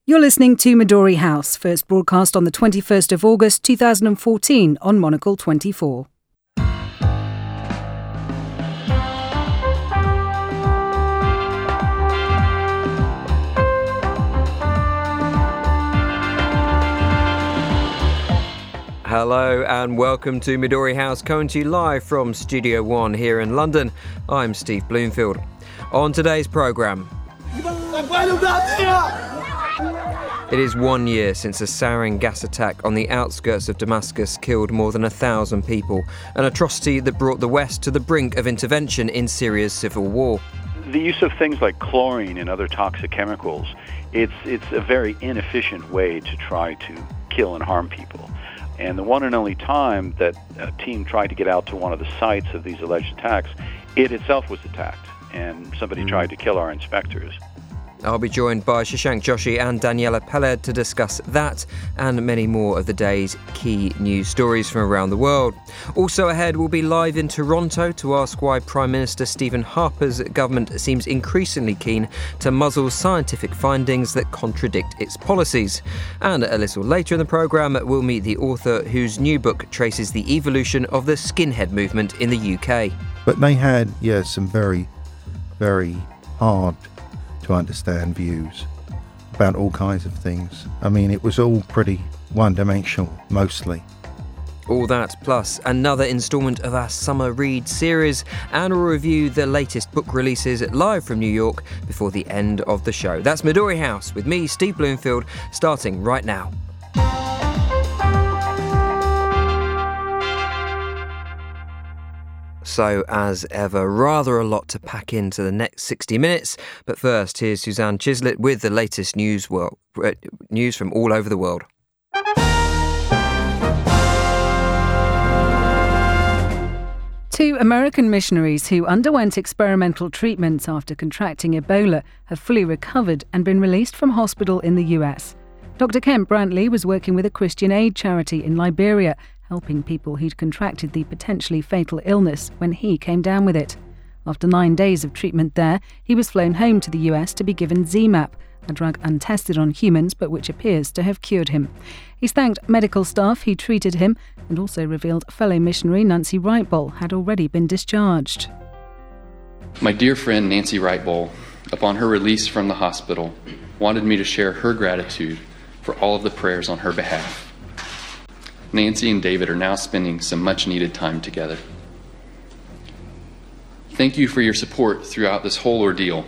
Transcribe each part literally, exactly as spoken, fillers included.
You're listening to Midori House, first broadcast on the twenty-first of August two thousand fourteen on Monocle twenty-four. Hello and welcome to Midori House, coming to you live from Studio One here in London. I'm Steve Bloomfield. On today's programme, it is one year since a sarin gas attack on the outskirts of Damascus killed more than a thousand people, an atrocity that brought the West to the brink of intervention in Syria's civil war. The use of things like chlorine and other toxic chemicals, it's it's a very inefficient way to try to kill and harm people. And the one and only time that a team tried to get out to one of the sites of these alleged attacks, it itself was attacked, and somebody mm. tried to kill our inspectors. I'll be joined by Shashank Joshi and Daniela Peled to discuss that and many more of the day's key news stories from around the world. Also ahead, we'll be live in Toronto to ask why Prime Minister Stephen Harper's government seems increasingly keen to muzzle scientific findings that contradict its policies. And a little later in the programme, we'll meet the author whose new book traces the evolution of the skinhead movement in the U K. But they had, yeah, some very, very hard to understand views about all kinds of things. I mean, it was all pretty one-dimensional, mostly. All that, plus another instalment of our Summer Read series, and we'll review the latest book releases live from New York before the end of the show. That's Midori House with me, Steve Bloomfield, starting right now. So, as ever, rather a lot to pack into the next sixty minutes. But first, here's Suzanne Chislett with the latest news, well, news from all over the world. Two American missionaries who underwent experimental treatments after contracting Ebola have fully recovered and been released from hospital in the U S. Doctor Kent Brantley was working with a Christian aid charity in Liberia, helping people who'd contracted the potentially fatal illness when he came down with it. After nine days of treatment there, he was flown home to the U S to be given Z MAP, a drug untested on humans but which appears to have cured him. He's thanked medical staff who treated him and also revealed fellow missionary Nancy Wrightball had already been discharged. My dear friend Nancy Wrightball, upon her release from the hospital, wanted me to share her gratitude for all of the prayers on her behalf. Nancy and David are now spending some much-needed time together. Thank you for your support throughout this whole ordeal.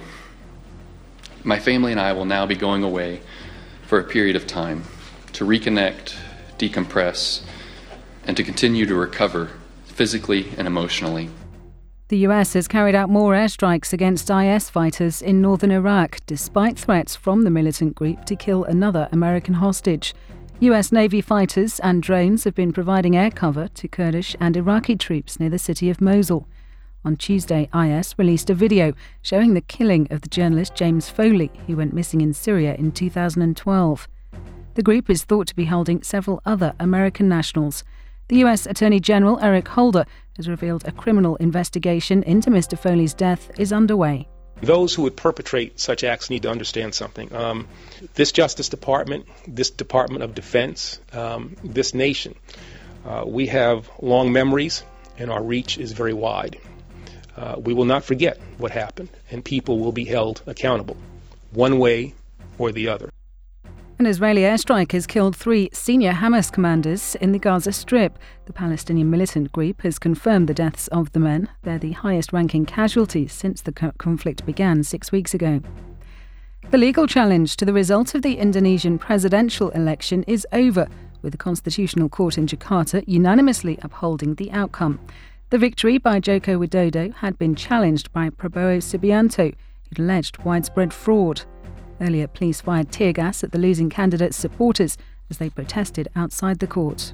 My family and I will now be going away for a period of time to reconnect, decompress, and to continue to recover physically and emotionally. The U S has carried out more airstrikes against I S fighters in northern Iraq, despite threats from the militant group to kill another American hostage. U S Navy fighters and drones have been providing air cover to Kurdish and Iraqi troops near the city of Mosul. On Tuesday, I S released a video showing the killing of the journalist James Foley, who went missing in Syria in two thousand twelve. The group is thought to be holding several other American nationals. The U S Attorney General Eric Holder has revealed a criminal investigation into Mister Foley's death is underway. Those who would perpetrate such acts need to understand something. Um, this Justice Department, this Department of Defense, um, this nation, uh, we have long memories and our reach is very wide. Uh, we will not forget what happened and people will be held accountable, one way or the other. An Israeli airstrike has killed three senior Hamas commanders in the Gaza Strip. The Palestinian militant group has confirmed the deaths of the men. They're the highest-ranking casualties since the conflict began six weeks ago. The legal challenge to the result of the Indonesian presidential election is over, with the Constitutional Court in Jakarta unanimously upholding the outcome. The victory by Joko Widodo had been challenged by Prabowo Subianto, who'd alleged widespread fraud. Earlier, police fired tear gas at the losing candidate's supporters as they protested outside the court.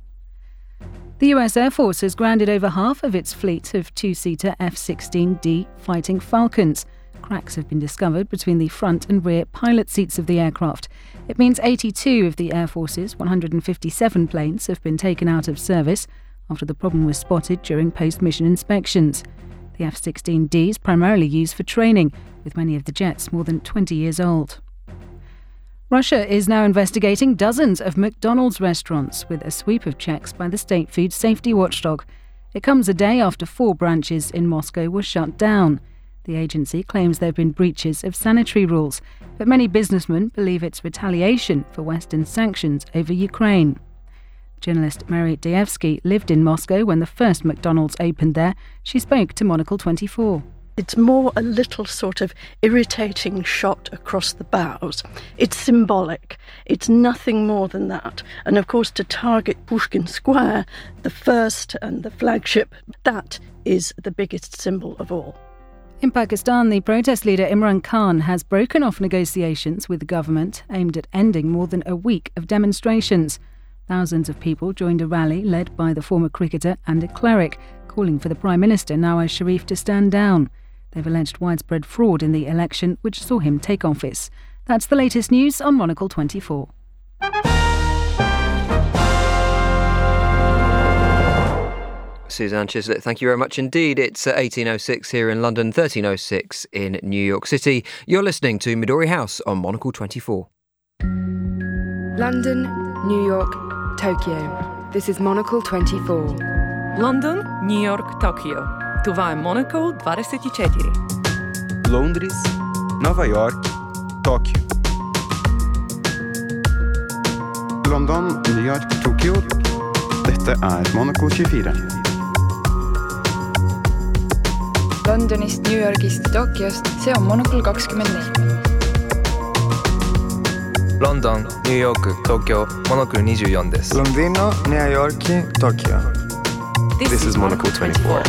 The U S Air Force has grounded over half of its fleet of two-seater F sixteen D Fighting Falcons. Cracks have been discovered between the front and rear pilot seats of the aircraft. It means eighty-two of the Air Force's one hundred fifty-seven planes have been taken out of service after the problem was spotted during post-mission inspections. The F sixteen D is primarily used for training, with many of the jets more than twenty years old. Russia is now investigating dozens of McDonald's restaurants with a sweep of checks by the state food safety watchdog. It comes a day after four branches in Moscow were shut down. The agency claims there have been breaches of sanitary rules, but many businessmen believe it's retaliation for Western sanctions over Ukraine. Journalist Mary Dievsky lived in Moscow when the first McDonald's opened there. She spoke to Monocle twenty-four. It's more a little sort of irritating shot across the bows. It's symbolic. It's nothing more than that. And of course, to target Pushkin Square, the first and the flagship, that is the biggest symbol of all. In Pakistan, the protest leader Imran Khan has broken off negotiations with the government aimed at ending more than a week of demonstrations. Thousands of people joined a rally led by the former cricketer and a cleric, calling for the Prime Minister Nawaz Sharif to stand down. They've alleged widespread fraud in the election, which saw him take office. That's the latest news on Monocle twenty-four. Suzanne Chislett, thank you very much indeed. It's eighteen oh six here in London, thirteen oh six in New York City. You're listening to Midori House on Monocle twenty-four. London, New York, Tokyo. This is Monocle twenty-four. London, New York, Tokyo. Това е Monocle двадесет и четири. Londres, Nova York, Tóquio. London, New York, Tokyo. Dette er Monocle tjuefire. Londonist, New Yorgist, Tokyost, see on Monocle kakskümmend neli. London, New York, Tokyo, Monocle twenty-fourです. Londino, New York, Tokyo. This, this is Monocle twenty-four.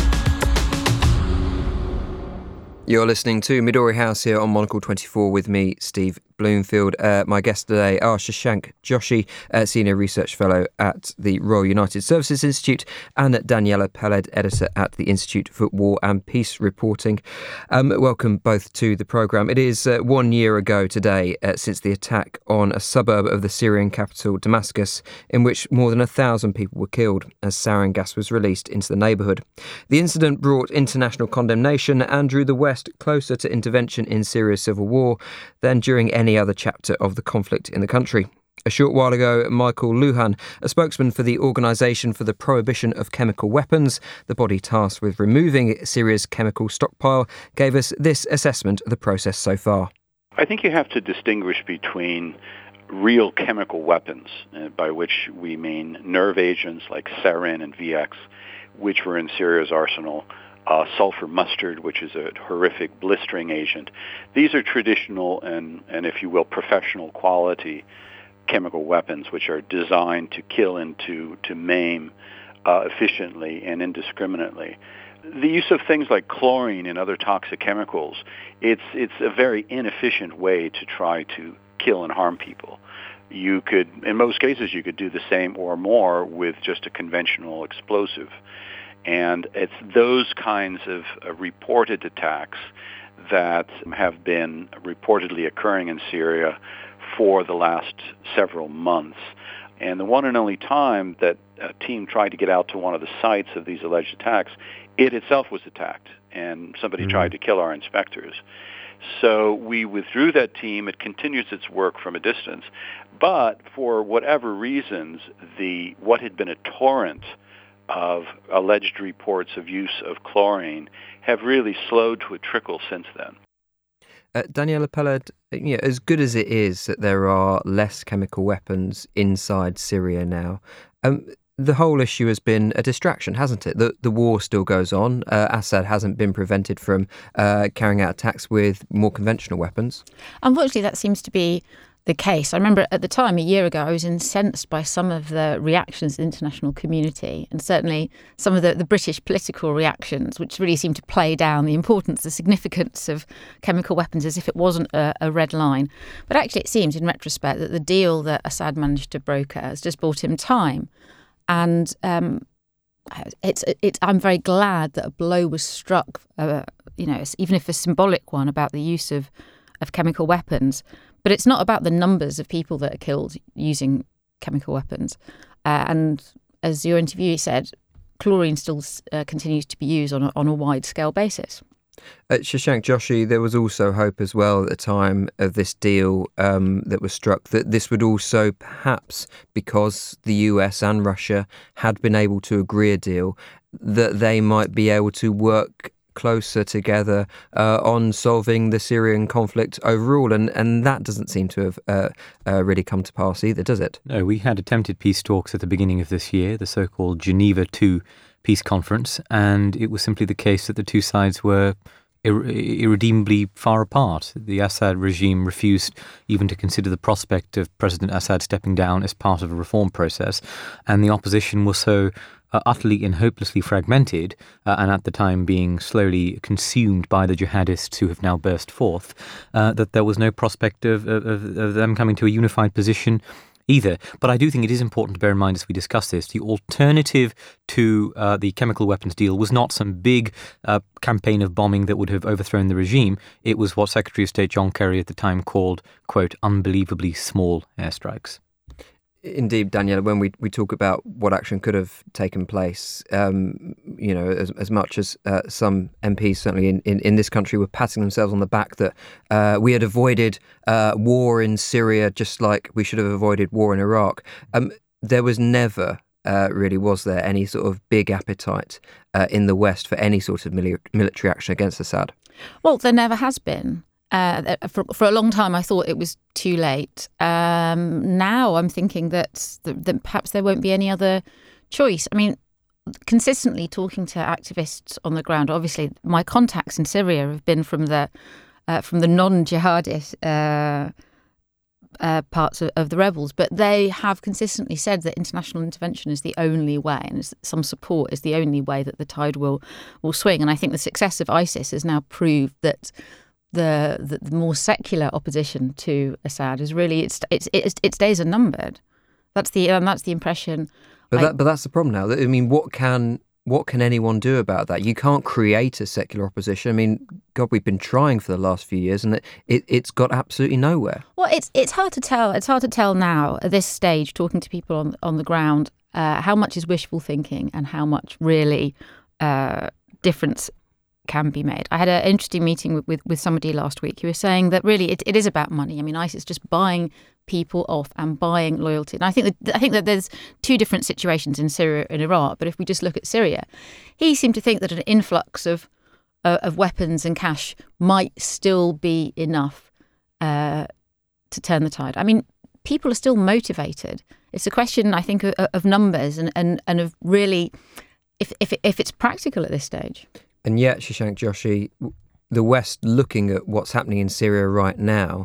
You're listening to Midori House here on Monocle twenty-four with me, Steve Bloomfield. Uh, my guests today are Shashank Joshi, uh, Senior Research Fellow at the Royal United Services Institute, and Daniela Peled, Editor at the Institute for War and Peace Reporting. Um, welcome both to the programme. It is uh, one year ago today uh, since the attack on a suburb of the Syrian capital, Damascus, in which more than a thousand people were killed as sarin gas was released into the neighbourhood. The incident brought international condemnation and drew the West closer to intervention in Syria's civil war than during any other chapter of the conflict in the country. A short while ago, Michael Lujan, a spokesman for the Organisation for the Prohibition of Chemical Weapons, the body tasked with removing Syria's chemical stockpile, gave us this assessment of the process so far. I think you have to distinguish between real chemical weapons, uh, by which we mean nerve agents like sarin and V X, which were in Syria's arsenal, Uh, sulfur mustard, which is a horrific blistering agent. These are traditional and, and, if you will, professional quality chemical weapons, which are designed to kill and to, to maim uh, efficiently and indiscriminately. The use of things like chlorine and other toxic chemicals, it's, it's a very inefficient way to try to kill and harm people. You could, in most cases, you could do the same or more with just a conventional explosive. And it's those kinds of uh, reported attacks that have been reportedly occurring in Syria for the last several months. And the one and only time that a team tried to get out to one of the sites of these alleged attacks, it itself was attacked, and somebody mm-hmm. tried to kill our inspectors. So we withdrew that team. It continues its work from a distance. But for whatever reasons, the what had been a torrent of alleged reports of use of chlorine have really slowed to a trickle since then. Uh, Daniela Peled, you know, as good as it is that there are less chemical weapons inside Syria now, um, the whole issue has been a distraction, hasn't it? The, the war still goes on. Uh, Assad hasn't been prevented from uh, carrying out attacks with more conventional weapons. Unfortunately, that seems to be the case. I remember at the time, a year ago, I was incensed by some of the reactions of the international community, and certainly some of the, the British political reactions, which really seemed to play down the importance, the significance of chemical weapons as if it wasn't a, a red line. But actually, it seems in retrospect that the deal that Assad managed to broker has just bought him time. And um, it's, it's, I'm very glad that a blow was struck, uh, you know, even if a symbolic one, about the use of, of chemical weapons. But it's not about the numbers of people that are killed using chemical weapons. Uh, and as your interviewee said, chlorine still uh, continues to be used on a, on a wide-scale basis. At Shashank Joshi, there was also hope as well at the time of this deal um, that was struck that this would also perhaps, because the U S and Russia had been able to agree a deal, that they might be able to work closer together uh, on solving the Syrian conflict overall. And, and that doesn't seem to have uh, uh, really come to pass either, does it? No, we had attempted peace talks at the beginning of this year, the so-called Geneva two peace conference, and it was simply the case that the two sides were Ir- irredeemably far apart. The Assad regime refused even to consider the prospect of President Assad stepping down as part of a reform process, and the opposition was so uh, utterly and hopelessly fragmented, uh, and at the time being slowly consumed by the jihadists who have now burst forth, uh, that there was no prospect of, of, of them coming to a unified position either. But I do think it is important to bear in mind as we discuss this, the alternative to uh, the chemical weapons deal was not some big uh, campaign of bombing that would have overthrown the regime. It was what Secretary of State John Kerry at the time called, quote, unbelievably small airstrikes. Indeed, Daniela, when we, we talk about what action could have taken place, um, you know, as, as much as uh, some M Ps, certainly in, in, in this country, were patting themselves on the back that uh, we had avoided uh, war in Syria just like we should have avoided war in Iraq. Um, there was never, uh, really, was there, any sort of big appetite uh, in the West for any sort of mili- military action against Assad? Well, there never has been. Uh, for, for a long time, I thought it was too late. Um, now I'm thinking that, that, that perhaps there won't be any other choice. I mean, consistently talking to activists on the ground, obviously my contacts in Syria have been from the uh, from the non-jihadist uh, uh, parts of, of the rebels, but they have consistently said that international intervention is the only way, and some support is the only way that the tide will will swing. And I think the success of ISIS has now proved that The, the the more secular opposition to Assad is really its its its, its days are numbered. That's the um, that's the impression. But I, that but that's the problem now. I mean, what can what can anyone do about that? You can't create a secular opposition. I mean, God, we've been trying for the last few years, and it, it it's got absolutely nowhere. Well, it's it's hard to tell. It's hard to tell now at this stage, talking to people on on the ground, uh, how much is wishful thinking and how much really uh, difference can be made. I had an interesting meeting with, with, with somebody last week who was saying that really it, it is about money. I mean, ISIS is just buying people off and buying loyalty. And I think that I think that there's two different situations in Syria and Iraq. But if we just look at Syria, he seemed to think that an influx of uh, of weapons and cash might still be enough uh, to turn the tide. I mean, people are still motivated. It's a question, I think, of, of numbers and, and, and of really if if if it's practical at this stage. And yet, Shashank Joshi, the West, looking at what's happening in Syria right now,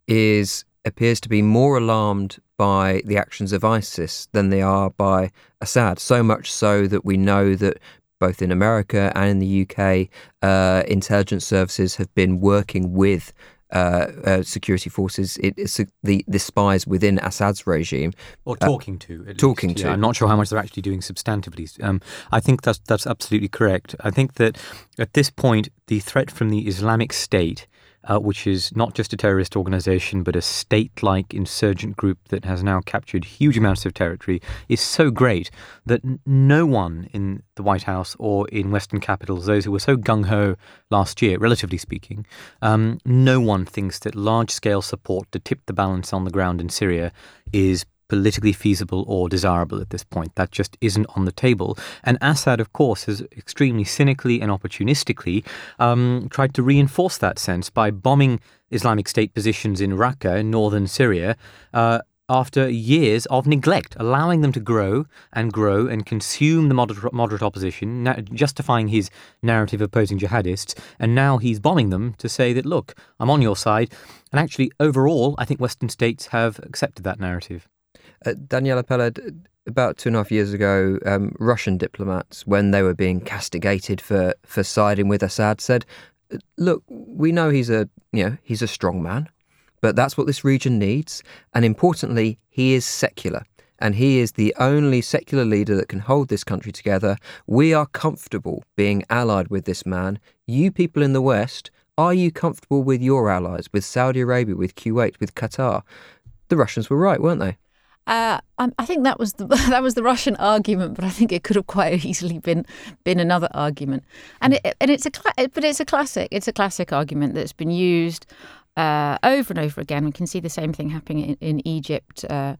is appears to be more alarmed by the actions of ISIS than they are by Assad. So much so that we know that both in America and in the U K, uh, intelligence services have been working with Uh, uh, security forces, it, it's uh, the, the spies within Assad's regime. Or talking uh, to. At talking least. to. Yeah, I'm not sure how much they're actually doing substantively. Um, I think that's, that's absolutely correct. I think that at this point, the threat from the Islamic State, uh, which is not just a terrorist organization, but a state-like insurgent group that has now captured huge amounts of territory, is so great that n- no one in the White House or in Western capitals, those who were so gung-ho last year, relatively speaking, um, no one thinks that large-scale support to tip the balance on the ground in Syria is politically feasible or desirable at this point. That just isn't on the table. And Assad, of course, has extremely cynically and opportunistically um, tried to reinforce that sense by bombing Islamic State positions in Raqqa, in northern Syria, uh, after years of neglect, allowing them to grow and grow and consume the moderate, moderate opposition, na- justifying his narrative of opposing jihadists. And now he's bombing them to say that, look, I'm on your side. And actually, overall, I think Western states have accepted that narrative. Uh, Daniela Pelle, about two and a half years ago, um, Russian diplomats, when they were being castigated for, for siding with Assad, said, look, we know he's a, you know, he's a strong man, but that's what this region needs. And importantly, he is secular. And he is the only secular leader that can hold this country together. We are comfortable being allied with this man. You people in the West, are you comfortable with your allies, with Saudi Arabia, with Kuwait, with Qatar? The Russians were right, weren't they? Uh, I think that was the that was the Russian argument, but I think it could have quite easily been been another argument. And it, and it's a but it's a classic. It's a classic argument that's been used uh, over and over again. We can see the same thing happening in, in Egypt uh,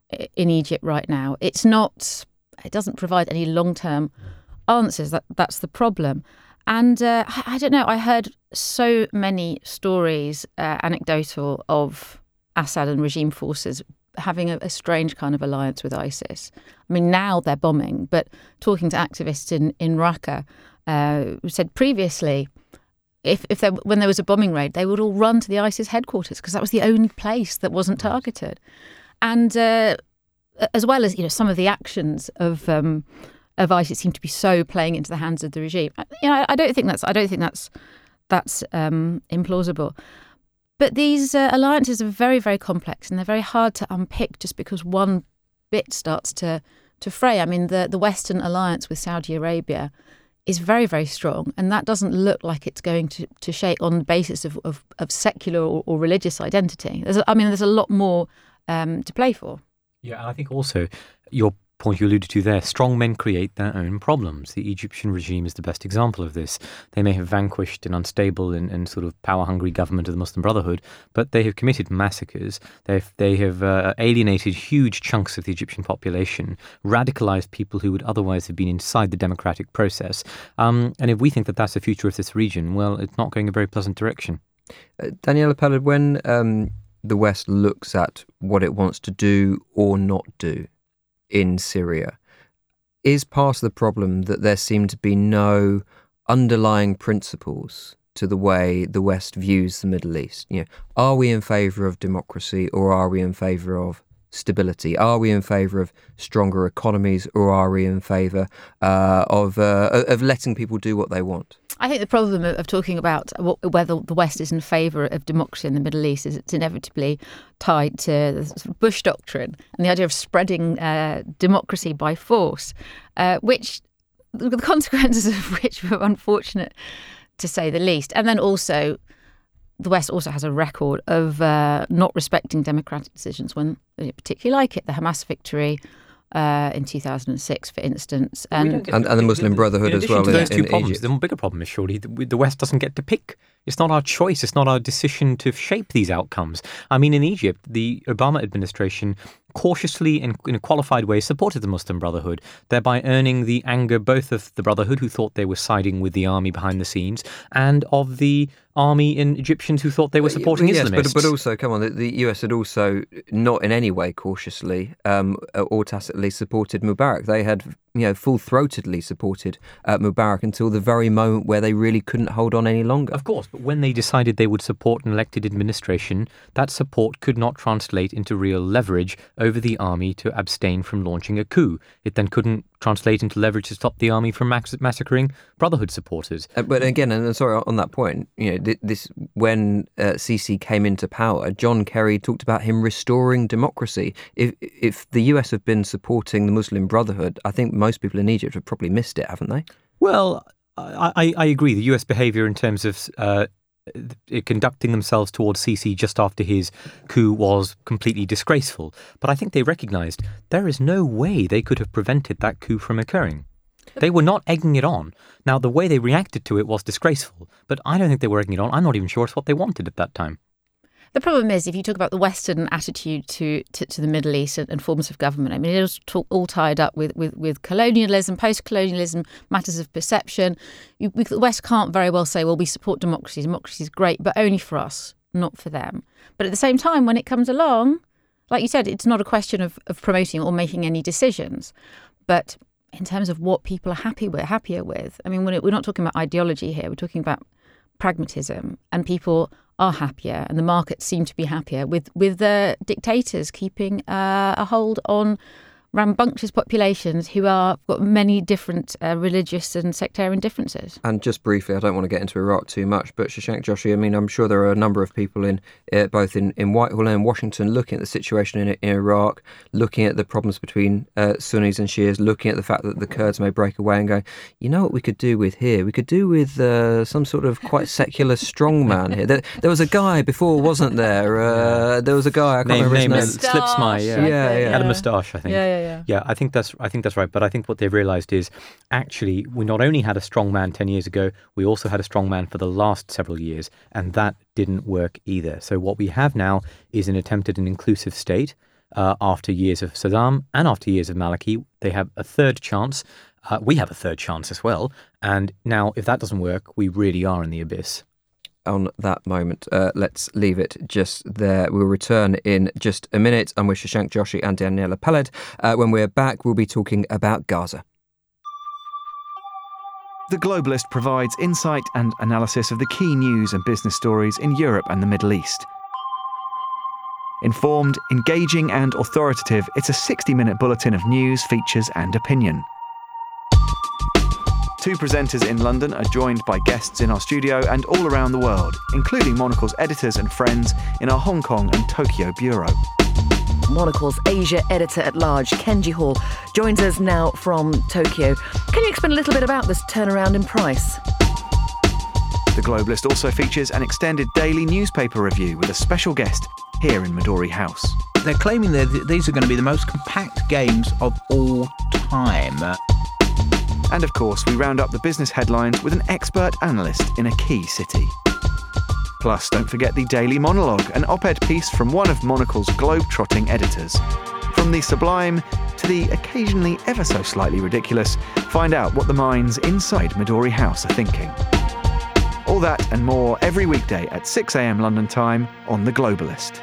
in Egypt right now. It's not. It doesn't provide any long term answers. That that's the problem. And uh, I, I don't know. I heard so many stories, uh, anecdotal, of Assad and regime forces having a, a strange kind of alliance with ISIS. I mean, now they're bombing, but talking to activists in, in Raqqa, uh, who said previously, if, if there, when there was a bombing raid, they would all run to the ISIS headquarters because that was the only place that wasn't targeted. And uh, as well as, you know, some of the actions of um, of ISIS seem to be so playing into the hands of the regime. You know, I don't think that's I don't think that's that's um, implausible. But these uh, alliances are very, very complex and they're very hard to unpick just because one bit starts to, to fray. I mean, the, the Western alliance with Saudi Arabia is very, very strong, and that doesn't look like it's going to, to shake on the basis of, of, of secular or, or religious identity. There's, I mean, there's a lot more um, to play for. Yeah, and I think also your point you alluded to there, strong men create their own problems. The Egyptian regime is the best example of this. They may have vanquished an unstable and, and sort of power-hungry government of the Muslim Brotherhood, but they have committed massacres. They've, they have uh, alienated huge chunks of the Egyptian population, radicalized people who would otherwise have been inside the democratic process. Um, and if we think that that's the future of this region, well, it's not going in a very pleasant direction. Uh, Daniela Pelled, when um, the West looks at what it wants to do or not do in Syria, is part of the problem that there seem to be no underlying principles to the way the West views the Middle East? You know, are we in favour of democracy or are we in favour of stability? Are we in favour of stronger economies or are we in favour uh, of uh, of letting people do what they want? I think the problem of, of talking about what, whether the West is in favour of democracy in the Middle East is it's inevitably tied to the sort of Bush doctrine and the idea of spreading uh, democracy by force, uh, which the consequences of which were unfortunate, to say the least. And then also, the West also has a record of uh, not respecting democratic decisions when they particularly like it. The Hamas victory uh, in two thousand six, for instance. And, and, and the Muslim Brotherhood in as well to those in, two in problems, Egypt. the bigger problem is surely that the West doesn't get to pick. It's not our choice. It's not our decision to shape these outcomes. I mean, in Egypt, the Obama administration cautiously and in a qualified way supported the Muslim Brotherhood, thereby earning the anger both of the Brotherhood, who thought they were siding with the army behind the scenes, and of the army and Egyptians who thought they were supporting yes, Islamists. But, but also, come on, the, the U S had also not in any way cautiously um, or tacitly supported Mubarak. They had, you know, full-throatedly supported uh, Mubarak until the very moment where they really couldn't hold on any longer. Of course, but when they decided they would support an elected administration, that support could not translate into real leverage over the army to abstain from launching a coup. It then couldn't translate into leverage to stop the army from mass- massacring Brotherhood supporters. Uh, but again, and sorry, on that point, you know, th- this when uh, Sisi came into power, John Kerry talked about him restoring democracy. If if the U S had been supporting the Muslim Brotherhood, I think most people in Egypt have probably missed it, haven't they? Well, I, I, I agree. The U S behaviour in terms of uh, conducting themselves towards Sisi just after his coup was completely disgraceful. But I think they recognised there is no way they could have prevented that coup from occurring. They were not egging it on. Now, the way they reacted to it was disgraceful, but I don't think they were egging it on. I'm not even sure it's what they wanted at that time. The problem is, if you talk about the Western attitude to, to, to the Middle East and, and forms of government, I mean, it was talk, all tied up with, with, with colonialism, post-colonialism, matters of perception. You, we, the West can't very well say, well, we support democracy. Democracy is great, but only for us, not for them. But at the same time, when it comes along, like you said, it's not a question of, of promoting or making any decisions. But in terms of what people are happy with, happier with, I mean, when it, we're not talking about ideology here. We're talking about pragmatism, and people are happier and the markets seem to be happier with with the dictators keeping uh, a hold on rambunctious populations who are got many different uh, religious and sectarian differences. And just briefly, I don't want to get into Iraq too much, but Shashank Joshi, I mean, I'm sure there are a number of people in uh, both in, in Whitehall and in Washington looking at the situation in, in Iraq, looking at the problems between uh, Sunnis and Shias, looking at the fact that the Kurds may break away and going, you know what we could do with here? We could do with uh, some sort of quite secular strongman here. There, there was a guy before, wasn't there? Uh, there was a guy, I can't name, remember name his name. Slipsmy, yeah. Yeah, yeah. Had a moustache, I think. Yeah, yeah, yeah. Yeah, I think that's I think that's right. But I think what they've realised is actually we not only had a strong man ten years ago, we also had a strong man for the last several years, and that didn't work either. So what we have now is an attempt at an inclusive state. Uh, after years of Saddam and after years of Maliki, they have a third chance. Uh, we have a third chance as well. And now, if that doesn't work, we really are in the abyss. On that moment, uh, let's leave it just there. We'll return in just a minute. I'm with Shashank Joshi and Daniela Peled. Uh, when we're back, we'll be talking about Gaza. The Globalist provides insight and analysis of the key news and business stories in Europe and the Middle East. Informed, engaging and authoritative, it's a sixty-minute bulletin of news, features and opinion. Two presenters in London are joined by guests in our studio and all around the world, including Monocle's editors and friends in our Hong Kong and Tokyo bureau. Monocle's Asia editor-at-large, Kenji Hall, joins us now from Tokyo. Can you explain a little bit about this turnaround in price? The Globalist also features an extended daily newspaper review with a special guest here in Midori House. They're claiming that these are going to be the most compact games of all time. And of course, we round up the business headlines with an expert analyst in a key city. Plus, don't forget the Daily Monologue, an op-ed piece from one of Monocle's globe-trotting editors. From the sublime to the occasionally ever so slightly ridiculous, find out what the minds inside Midori House are thinking. All that and more every weekday at six a.m. London time on The Globalist.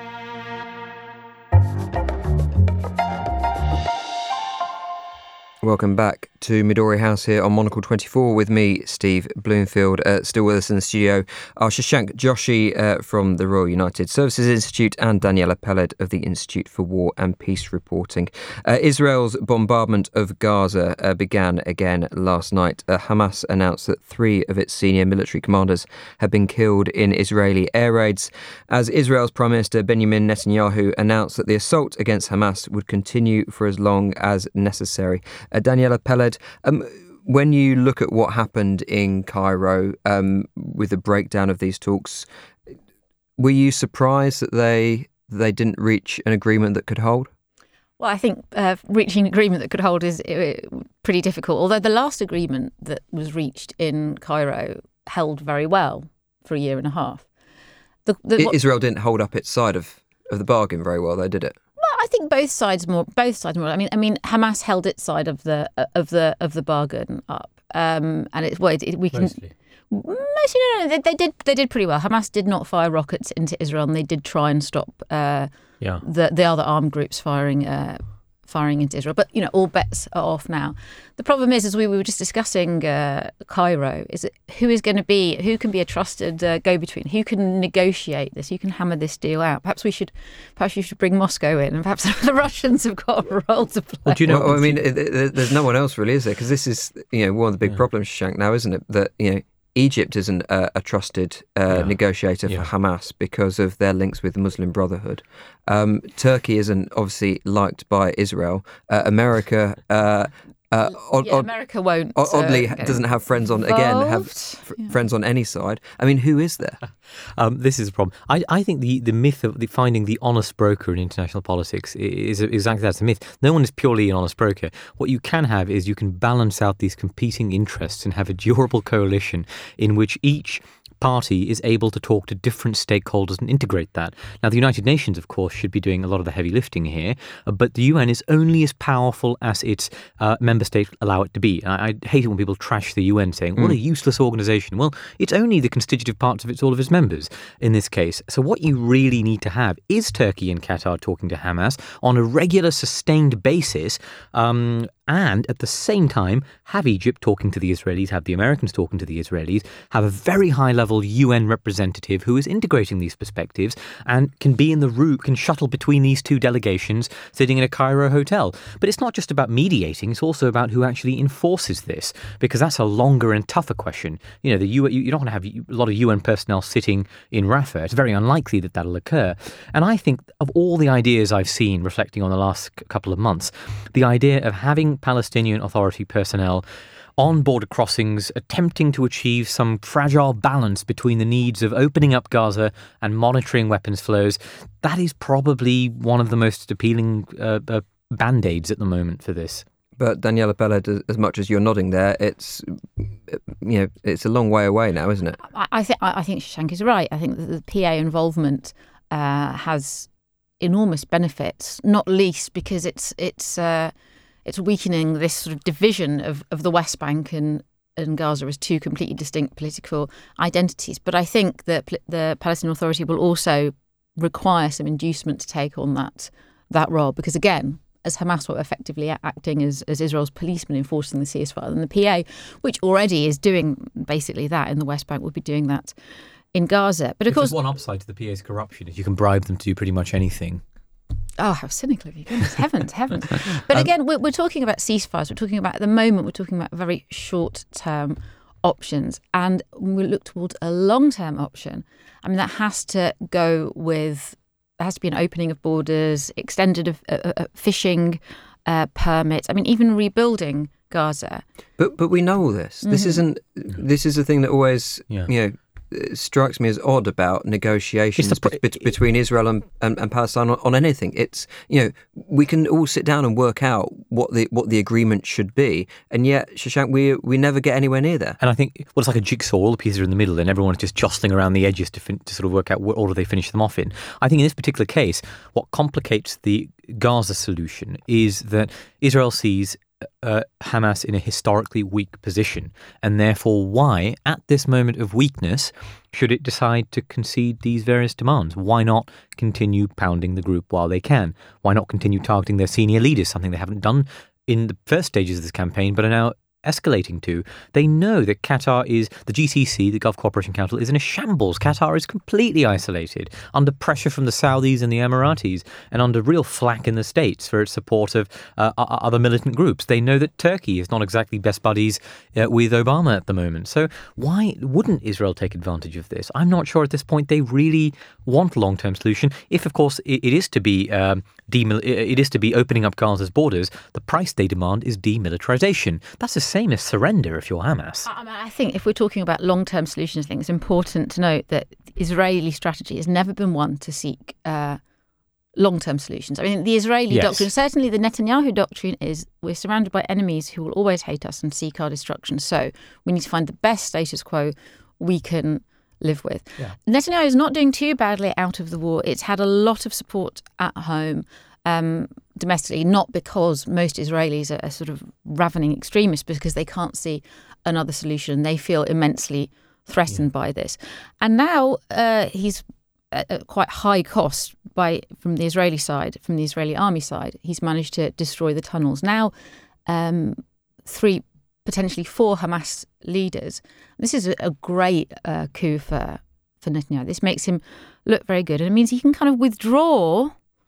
Welcome back to Midori House here on Monocle twenty-four with me, Steve Bloomfield. Uh, still with us in the studio are Shashank Joshi uh, from the Royal United Services Institute and Daniela Peled of the Institute for War and Peace Reporting. Uh, Israel's bombardment of Gaza uh, began again last night. Uh, Hamas announced that three of its senior military commanders had been killed in Israeli air raids, as Israel's Prime Minister Benjamin Netanyahu announced that the assault against Hamas would continue for as long as necessary. Uh, Daniela Peled, um, when you look at what happened in Cairo um, with the breakdown of these talks, were you surprised that they they didn't reach an agreement that could hold? Well, I think uh, reaching an agreement that could hold is uh, pretty difficult, although the last agreement that was reached in Cairo held very well for a year and a half. The, the, what, Israel didn't hold up its side of, of the bargain very well, though, did it? Well, I think both sides more. Both sides more. I mean, I mean, Hamas held its side of the of the of the bargain up, um, and it's well, it, it, we can. Mostly. Mostly, no, no, they, they did. They did pretty well. Hamas did not fire rockets into Israel, and they did try and stop uh, yeah. the the other armed groups firing. Uh, firing into Israel. But, you know, all bets are off now. The problem is, as we were just discussing uh, Cairo, is that who is going to be, who can be a trusted uh, go-between? Who can negotiate this? Who can hammer this deal out? Perhaps we should, perhaps you should bring Moscow in, and perhaps the Russians have got a role to play. Well, do you know, well, I mean, there's no one else really, is there? Because this is, you know, one of the big yeah. problems, Shashank, now, isn't it? That, you know, Egypt isn't a, a trusted uh, yeah. negotiator for yeah. Hamas because of their links with the Muslim Brotherhood. Um, Turkey isn't obviously liked by Israel. Uh, America, uh, uh, odd, yeah, America won't. Oddly, uh, doesn't have friends on involved. again. Have f- yeah. friends on any side. I mean, who is there? Um, this is a problem. I, I think the, the myth of the finding the honest broker in international politics is exactly that's a myth. No one is purely an honest broker. What you can have is you can balance out these competing interests and have a durable coalition in which each party is able to talk to different stakeholders and integrate that. Now, the United Nations, of course, should be doing a lot of the heavy lifting here, uh, but the U N is only as powerful as its uh, member states allow it to be. I, I hate it when people trash the U N saying, what mm. a useless organisation. Well, it's only the constitutive parts of its all of its members in this case. So what you really need to have is Turkey and Qatar talking to Hamas on a regular, sustained basis, um, and at the same time have Egypt talking to the Israelis, have the Americans talking to the Israelis, have a very high-level U N representative who is integrating these perspectives and can be in the route, can shuttle between these two delegations sitting in a Cairo hotel. But it's not just about mediating, it's also about who actually enforces this, because that's a longer and tougher question. You know, the U N, you're not going to have a lot of U N personnel sitting in Rafah. It's very unlikely that that'll occur. And I think of all the ideas I've seen reflecting on the last couple of months, the idea of having Palestinian Authority personnel on border crossings attempting to achieve some fragile balance between the needs of opening up Gaza and monitoring weapons flows, that is probably one of the most appealing uh, uh, band-aids at the moment for this. But Daniela Peled, as much as you're nodding there, it's you know it's a long way away now, isn't it? I, I think I think Shashank is right. I think that the P A involvement uh, has enormous benefits, not least because it's it's uh, it's weakening this sort of division of, of the West Bank and, and Gaza as two completely distinct political identities. But I think that the Palestinian Authority will also require some inducement to take on that that role, because again, as Hamas were effectively acting as, as Israel's policeman enforcing the ceasefire, and the P A, which already is doing basically that in the West Bank, will be doing that in Gaza. But of if course, there's one upside to the P A's corruption is you can bribe them to do pretty much anything. Oh, how cynical of you. Goodness, heavens, heavens. But again, we're, we're talking about ceasefires. We're talking about, at the moment, we're talking about very short-term options. And when we look towards a long-term option, I mean, that has to go with, there has to be an opening of borders, extended of, uh, uh, fishing uh, permits. I mean, even rebuilding Gaza. But but we know all this. Mm-hmm. This isn't, this is the thing that always, yeah. you know, strikes me as odd about negotiations pr- be- between Israel and, and, and Palestine on, on anything. It's, you know, we can all sit down and work out what the what the agreement should be, and yet, Shashank, we we never get anywhere near there. And I think, well, it's like a jigsaw, all the pieces are in the middle and everyone's just jostling around the edges to, fin- to sort of work out what order they finish them off in. I think in this particular case, what complicates the Gaza solution is that Israel sees Uh, Hamas in a historically weak position, and therefore why, at this moment of weakness, should it decide to concede these various demands? Why not continue pounding the group while they can? Why not continue targeting their senior leaders, something they haven't done in the first stages of this campaign, but are now escalating to? They know that Qatar is, the G C C, the Gulf Cooperation Council, is in a shambles. Qatar is completely isolated, under pressure from the Saudis and the Emiratis, and under real flack in the States for its support of uh, other militant groups. They know that Turkey is not exactly best buddies uh, with Obama at the moment. So why wouldn't Israel take advantage of this? I'm not sure at this point they really want a long-term solution. If, of course, it, it is to be um, demil- it is to be opening up Gaza's borders, the price they demand is demilitarization. That's the same as surrender if you're Hamas. I, mean, I think if we're talking about long-term solutions, I think it's important to note that Israeli strategy has never been one to seek uh, long-term solutions. I mean, the Israeli yes. doctrine, certainly the Netanyahu doctrine, is we're surrounded by enemies who will always hate us and seek our destruction. So we need to find the best status quo we can live with. Yeah. Netanyahu is not doing too badly out of the war. It's had a lot of support at home. Um, domestically, not because most Israelis are, are sort of ravening extremists, because they can't see another solution. They feel immensely threatened yeah. by this. And now uh, he's at, at quite high cost by from the Israeli side, from the Israeli army side. He's managed to destroy the tunnels. Now, um, three, potentially four Hamas leaders. This is a, a great uh, coup for, for Netanyahu. This makes him look very good. And it means he can kind of withdraw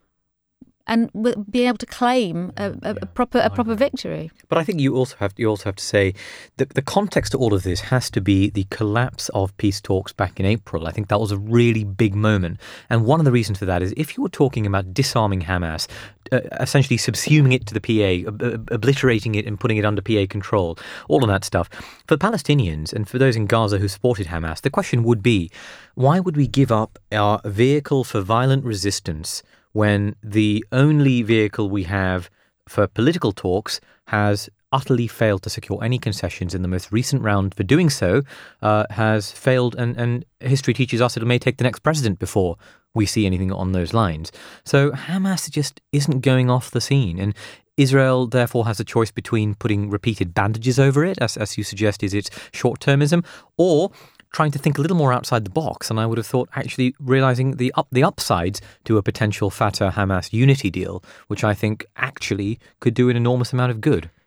and be able to claim a, a, a proper a proper victory. But I think you also have you also have to say that the context to all of this has to be the collapse of peace talks back in April. I think that was a really big moment, and one of the reasons for that is if you were talking about disarming Hamas, uh, essentially subsuming it to the P A, ob- ob- obliterating it and putting it under P A control, all of that stuff. For the Palestinians and for those in Gaza who supported Hamas, the question would be, why would we give up our vehicle for violent resistance when the only vehicle we have for political talks has utterly failed to secure any concessions in the most recent round for doing so, uh, has failed, and, and history teaches us it may take the next president before we see anything on those lines. So Hamas just isn't going off the scene, and Israel therefore has a choice between putting repeated bandages over it, as, as you suggest is its short-termism, or trying to think a little more outside the box, and I would have thought actually realising the up the upsides to a potential Fatah-Hamas unity deal, which I think actually could do an enormous amount of good.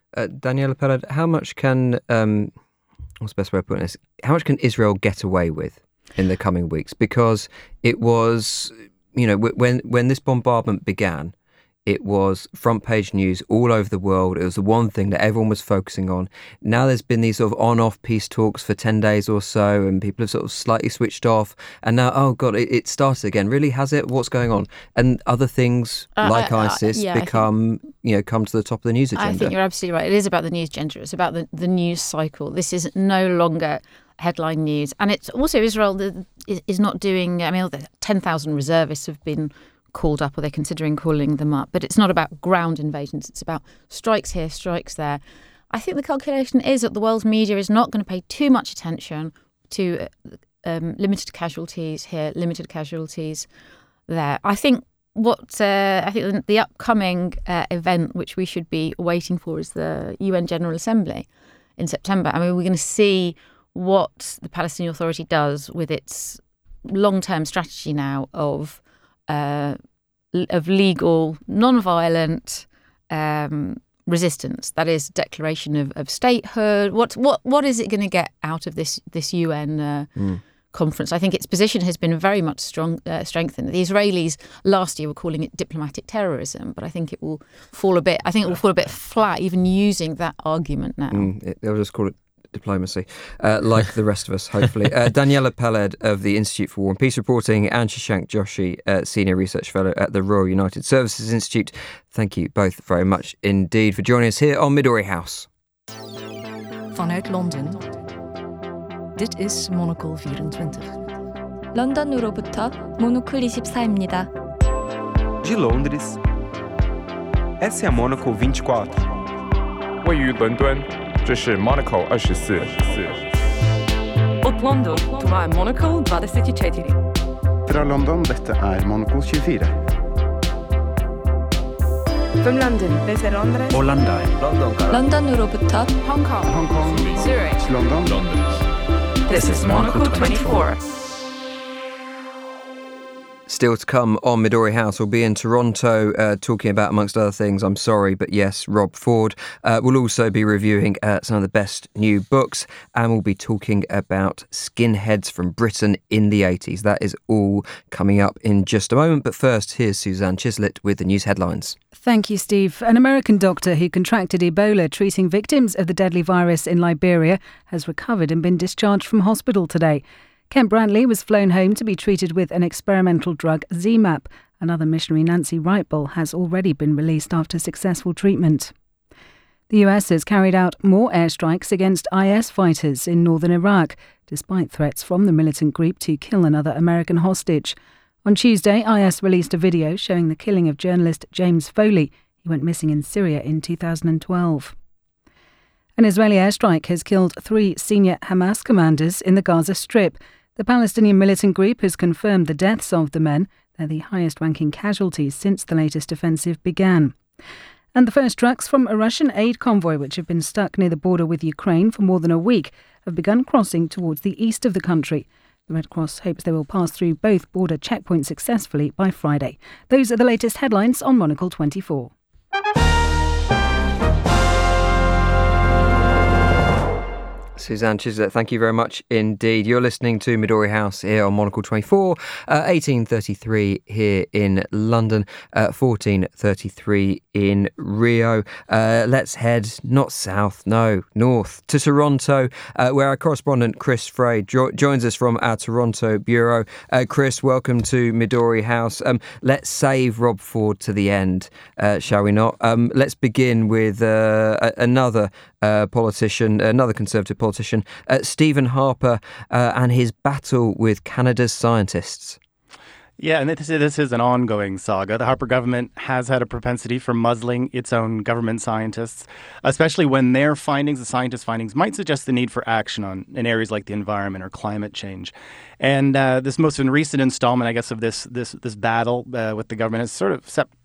Uh, Daniela Peled, how much can, um, what's the best way of putting this? How much can Israel get away with in the coming weeks? Because it was, you know, when when this bombardment began, it was front page news all over the world. It was the one thing that everyone was focusing on. Now there's been these sort of on-off peace talks for ten days or so, and people have sort of slightly switched off. And now, oh God, it, it started again. Really, has it? What's going on? And other things uh, like I, ISIS uh, yeah, become, think, you know, come to the top of the news agenda. I think you're absolutely right. It is about the news agenda. It's about the, the news cycle. This is no longer headline news. And it's also Israel that is, is not doing, I mean, the ten thousand reservists have been called up, or they're considering calling them up, but it's not about ground invasions. It's about strikes here, strikes there. I think the calculation is that the world's media is not going to pay too much attention to um, limited casualties here, limited casualties there. I think what uh, I think the upcoming uh, event which we should be waiting for is the U N General Assembly in September. I mean, we're going to see what the Palestinian Authority does with its long-term strategy now of Uh, of legal, non-violent um, resistance. That is, declaration of, of statehood. What what what is it going to get out of this this U N uh, mm. conference? I think its position has been very much strong uh, strengthened. The Israelis last year were calling it diplomatic terrorism, but I think it will fall a bit. I think it will fall a bit flat, even using that argument now. Mm, it, they'll just call it diplomacy, uh, like the rest of us, hopefully. Uh, Daniela Peled of the Institute for War and Peace Reporting, and Shashank Joshi, uh, Senior Research Fellow at the Royal United Services Institute. Thank you both very much indeed for joining us here on Midori House. Vanuit Londen. Dit is Monocle vierentwintig. 런던으로부터 모노클 이십사입니다. De Londres. Essa é a Monocle vinte e quatro. 位于伦敦，这是 Monocle 二十四。 Od London, това е Monocle двадесет и четири. Fra London, dette er Monocle tjuefire. From London, desde Londres. Orlando. London. 런던으로부터 Hong Kong. Hong Kong. Zurich. London. This is Monocle twenty-four. Still to come on Midori House, we'll be in Toronto uh, talking about, amongst other things, I'm sorry, but yes, Rob Ford. Uh, we'll also be reviewing uh, some of the best new books, and we'll be talking about skinheads from Britain in the eighties. That is all coming up in just a moment. But first, here's Suzanne Chislett with the news headlines. Thank you, Steve. An American doctor who contracted Ebola treating victims of the deadly virus in Liberia has recovered and been discharged from hospital today. Kent Brantley was flown home to be treated with an experimental drug, Z MAP. Another missionary, Nancy Wrightbull, has already been released after successful treatment. The U S has carried out more airstrikes against I S fighters in northern Iraq, despite threats from the militant group to kill another American hostage. On Tuesday, I S released a video showing the killing of journalist James Foley. He went missing in Syria in two thousand twelve. An Israeli airstrike has killed three senior Hamas commanders in the Gaza Strip. The Palestinian militant group has confirmed the deaths of the men. They're the highest-ranking casualties since the latest offensive began. And the first trucks from a Russian aid convoy, which have been stuck near the border with Ukraine for more than a week, have begun crossing towards the east of the country. The Red Cross hopes they will pass through both border checkpoints successfully by Friday. Those are the latest headlines on Monocle twenty-four. Suzanne Chislett, thank you very much indeed. You're listening to Midori House here on Monocle twenty-four, uh, eighteen thirty-three here in London, uh, fourteen thirty-three in Rio. Uh, let's head not south, no, north to Toronto, uh, where our correspondent Chris Frey jo- joins us from our Toronto bureau. Uh, Chris, welcome to Midori House. Um, let's save Rob Ford to the end, uh, shall we not? Um, let's begin with uh, another uh, politician, another Conservative politician. Politician, uh, Stephen Harper uh, and his battle with Canada's scientists. Yeah, and this, this is an ongoing saga. The Harper government has had a propensity for muzzling its own government scientists, especially when their findings, the scientists' findings, might suggest the need for action on in areas like the environment or climate change. And uh, this most recent installment, I guess, of this this this battle uh, with the government has sort of set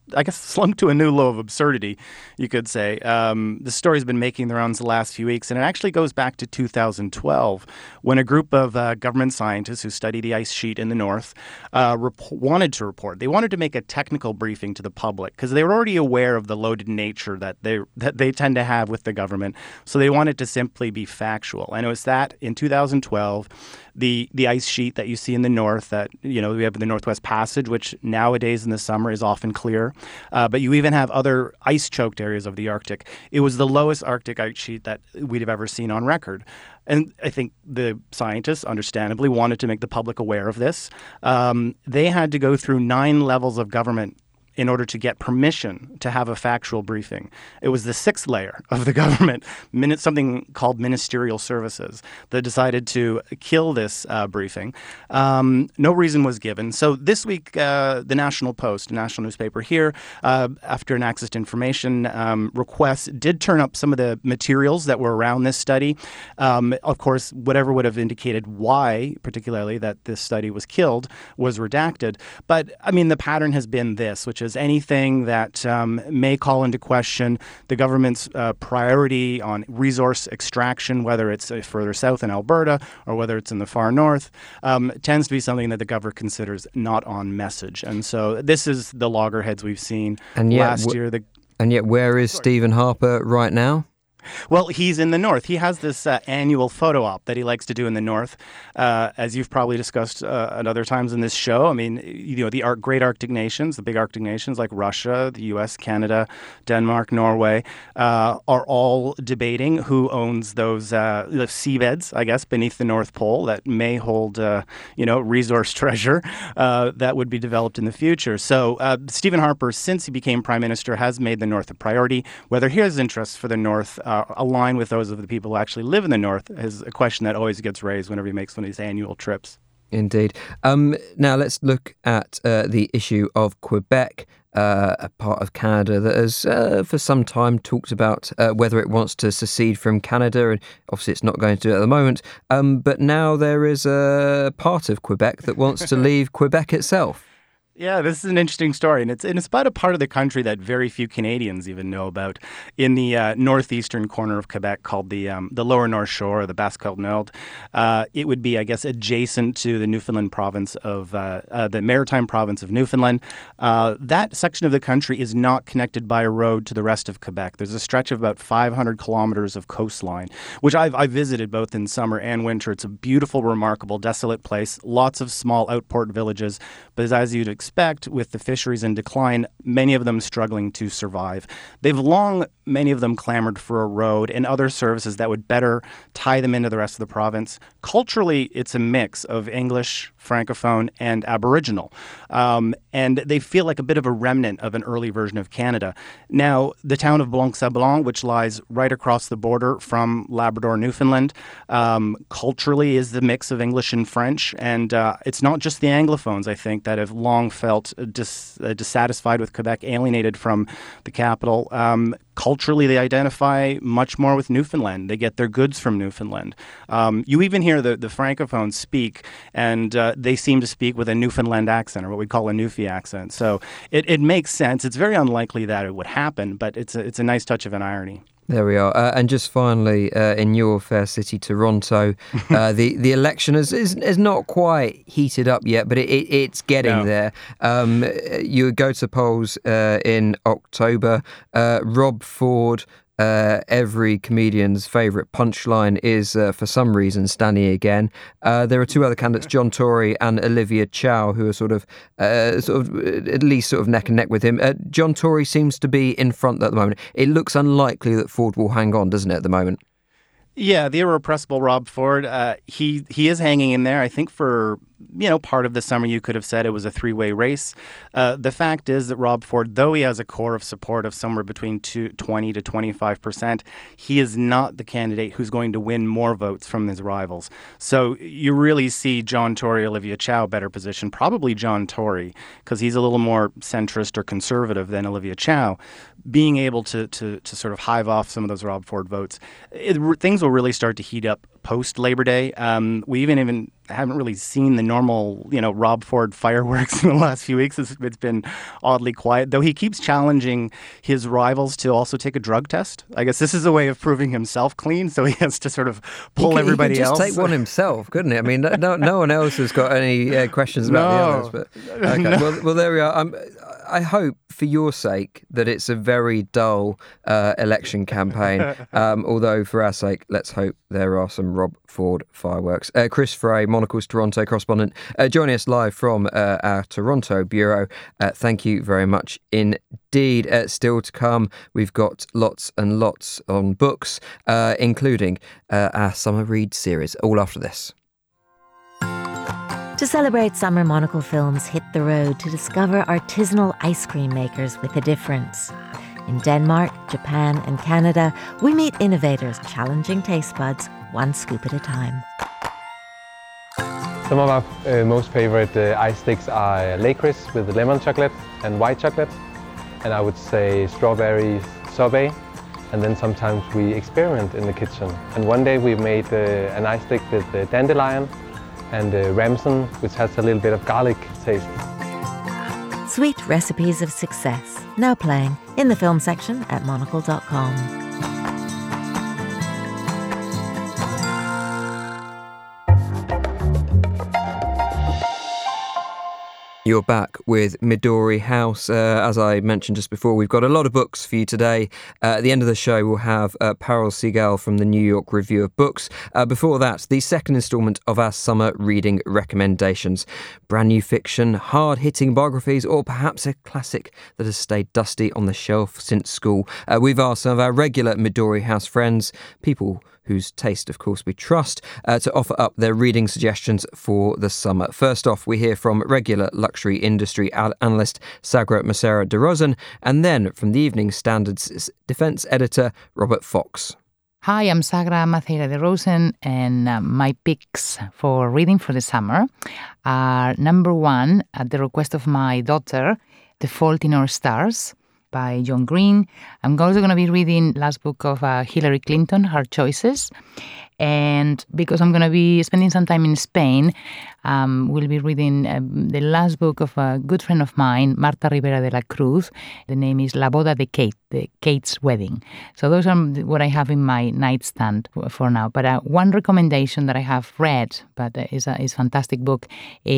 I guess, slunk to a new low of absurdity, you could say. Um, the story's been making the rounds the last few weeks, and it actually goes back to two thousand twelve when a group of uh, government scientists who study the ice sheet in the north uh, rep- wanted to report. They wanted to make a technical briefing to the public because they were already aware of the loaded nature that they that they tend to have with the government. So they wanted to simply be factual. And it was that in two thousand twelve, the the ice sheet that you see in the north, that, you know, we have the Northwest Passage, which nowadays in the summer is often clear. Uh, but you even have other ice-choked areas of the Arctic. It was the lowest Arctic ice sheet that we'd have ever seen on record. And I think the scientists, understandably, wanted to make the public aware of this. Um, they had to go through nine levels of government in order to get permission to have a factual briefing. It was the sixth layer of the government, something called Ministerial Services, that decided to kill this uh, briefing. Um, no reason was given. So this week, uh, the National Post, a national newspaper here, uh, after an access to information um, request, did turn up some of the materials that were around this study. Um, of course, whatever would have indicated why, particularly, that this study was killed was redacted. But, I mean, the pattern has been this, which is is anything that um, may call into question the government's uh, priority on resource extraction, whether it's uh, further south in Alberta or whether it's in the far north, um, tends to be something that the government considers not on message. And so this is the loggerheads we've seen and yet, last w- year. The- and yet, where is Stephen Harper right now? Well, he's in the north. He has this uh, annual photo op that he likes to do in the north, uh, as you've probably discussed uh, at other times in this show. I mean, you know, the Ar- great Arctic nations, the big Arctic nations like Russia, the U S, Canada, Denmark, Norway, uh, are all debating who owns those uh, seabeds, I guess, beneath the North Pole that may hold, uh, you know, resource treasure uh, that would be developed in the future. So uh, Stephen Harper, since he became prime minister, has made the north a priority. Whether his interests for the north uh, align with those of the people who actually live in the north is a question that always gets raised whenever he makes one of these annual trips. Indeed. Um, now let's look at uh, the issue of Quebec, uh, a part of Canada that has uh, for some time talked about uh, whether it wants to secede from Canada, and obviously it's not going to do it at the moment. Um, but now there is a part of Quebec that wants to leave Quebec itself. Yeah, this is an interesting story, and it's and it's about a part of the country that very few Canadians even know about. In the uh, northeastern corner of Quebec, called the um, the Lower North Shore, or the Basse-Côte-Nord, uh, it would be, I guess, adjacent to the Newfoundland province of uh, uh, the maritime province of Newfoundland. Uh, that section of the country is not connected by a road to the rest of Quebec. There's a stretch of about five hundred kilometers of coastline, which I've I visited both in summer and winter. It's a beautiful, remarkable, desolate place. Lots of small outport villages, but as you'd expect, expect with the fisheries in decline, many of them struggling to survive. They've long, many of them, clamored for a road and other services that would better tie them into the rest of the province. Culturally, it's a mix of English, Francophone, and Aboriginal. Um, and they feel like a bit of a remnant of an early version of Canada. Now, the town of Blanc-Sablon, which lies right across the border from Labrador, Newfoundland, um, culturally is the mix of English and French. And uh, it's not just the Anglophones, I think, that have long felt dis- uh, dissatisfied with Quebec, alienated from the capital. Um, culturally, they identify much more with Newfoundland. They get their goods from Newfoundland. Um, you even hear the, the Francophones speak, and uh, they seem to speak with a Newfoundland accent, or what we call a Newfie accent. So it, it makes sense. It's very unlikely that it would happen, but it's a, it's a nice touch of an irony. There we are. Uh, and just finally, uh, in your fair city, Toronto, uh, the, the election is, is is not quite heated up yet, but it, it, it's getting no. there. Um, you go to polls uh, in October. Uh, Rob Ford, uh, every comedian's favourite punchline, is, uh, for some reason, standing again. Uh, there are two other candidates, John Tory and Olivia Chow, who are sort of, uh, sort of at least sort of neck and neck with him. Uh, John Tory seems to be in front at the moment. It looks unlikely that Ford will hang on, doesn't it, at the moment? Yeah, the irrepressible Rob Ford, uh, he he is hanging in there. I think for, you know, part of the summer you could have said it was a three-way race. Uh, the fact is that Rob Ford, though he has a core of support of somewhere between twenty to twenty-five percent, he is not the candidate who's going to win more votes from his rivals. So you really see John Tory, Olivia Chow better positioned, probably John Tory, because he's a little more centrist or conservative than Olivia Chow, being able to to, to sort of hive off some of those Rob Ford votes. It, things will really start to heat up post Labor Day. Um, we even even haven't really seen the normal, you know, Rob Ford fireworks in the last few weeks. It's, it's been oddly quiet, though he keeps challenging his rivals to also take a drug test. I guess this is a way of proving himself clean, so he has to sort of pull he could, everybody he could just else. take one himself, couldn't he? I mean, no, no one else has got any uh, questions about no. the others. But okay, no. well, well, there we are. I'm, I hope, for your sake, that it's a very dull uh, election campaign. Um, although, for our sake, let's hope there are some Rob Ford fireworks. Uh, Chris Frey, Monocle's Toronto correspondent, uh, joining us live from uh, our Toronto bureau. Uh, thank you very much indeed. Uh, still to come, we've got lots and lots on books, uh, including uh, our summer read series. All after this. To celebrate summer, Monocle Films hit the road to discover artisanal ice cream makers with a difference. In Denmark, Japan, and Canada, we meet innovators challenging taste buds one scoop at a time. Some of our uh, most favorite uh, ice sticks are licorice with lemon chocolate and white chocolate, and I would say strawberry sorbet. And then sometimes we experiment in the kitchen. And one day we made uh, an ice stick with uh, dandelion and uh, ramson, which has a little bit of garlic taste. Sweet Recipes of Success, now playing in the film section at monocle dot com. You're back with Midori House. Uh, as I mentioned just before, we've got a lot of books for you today. Uh, at the end of the show, we'll have uh, Parul Segal from the New York Review of Books. Uh, before that, the second instalment of our summer reading recommendations. Brand new fiction, hard-hitting biographies, or perhaps a classic that has stayed dusty on the shelf since school. Uh, we've asked some of our regular Midori House friends, people whose taste, of course, we trust, uh, to offer up their reading suggestions for the summer. First off, we hear from regular luxury industry analyst Sagra Macera de Rosen, and then from the Evening Standard's defence editor Robert Fox. Hi, I'm Sagra Macera de Rosen, and uh, my picks for reading for the summer are number one, at the request of my daughter, The Fault in Our Stars, by John Green. I'm also going to be reading last book of uh, Hillary Clinton, Hard Choices. And because I'm going to be spending some time in Spain, um, we'll be reading um, the last book of a good friend of mine, Marta Rivera de la Cruz. The name is La Boda de Kate, the Kate's Wedding. So those are what I have in my nightstand for now. But uh, one recommendation that I have read, but uh, is a is a fantastic book,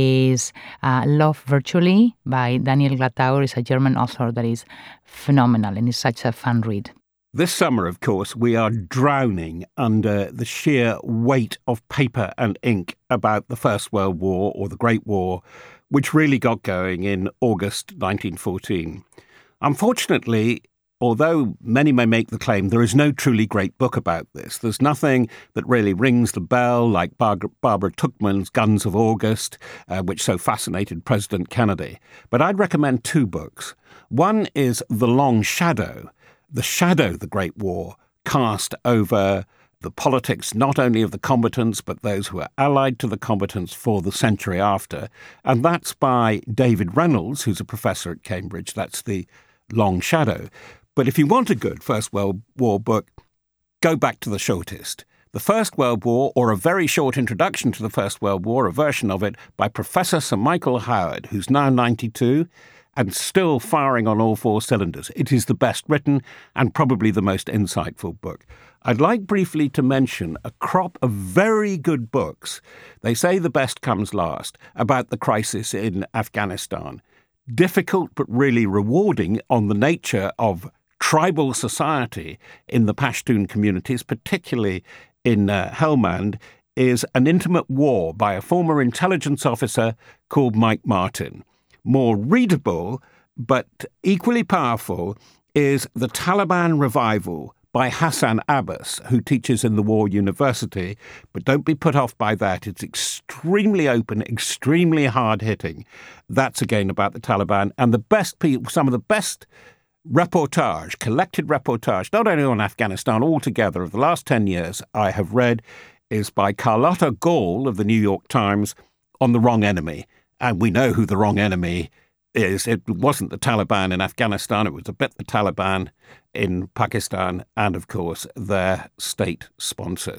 is uh, Love Virtually by Daniel Glatauer. It's a German author that is phenomenal and is such a fun read. This summer, of course, we are drowning under the sheer weight of paper and ink about the First World War, or the Great War, which really got going in August nineteen fourteen. Unfortunately, although many may make the claim, there is no truly great book about this. There's nothing that really rings the bell like Bar- Barbara Tuchman's Guns of August, uh, which so fascinated President Kennedy. But I'd recommend two books. One is The Long Shadow, the shadow the Great War cast over the politics not only of the combatants but those who are allied to the combatants for the century after. And that's by David Reynolds, who's a professor at Cambridge. That's The Long Shadow. But if you want a good First World War book, go back to the shortest. The First World War, or A Very Short Introduction to the First World War, a version of it by Professor Sir Michael Howard, who's now ninety-two, and still firing on all four cylinders. It is the best written and probably the most insightful book. I'd like briefly to mention a crop of very good books. They say the best comes last, about the crisis in Afghanistan. Difficult but really rewarding on the nature of tribal society in the Pashtun communities, particularly in uh, Helmand, is An Intimate War by a former intelligence officer called Mike Martin. More readable, but equally powerful, is The Taliban Revival by Hassan Abbas, who teaches in the War University. But don't be put off by that. It's extremely open, extremely hard-hitting. That's again about the Taliban. And the best people, some of the best reportage, collected reportage, not only on Afghanistan, altogether, of the last ten years I have read, is by Carlotta Gall of the New York Times on the wrong enemy. And we know who the wrong enemy is. It wasn't the Taliban in Afghanistan. It was a bit the Taliban in Pakistan and, of course, their state sponsors.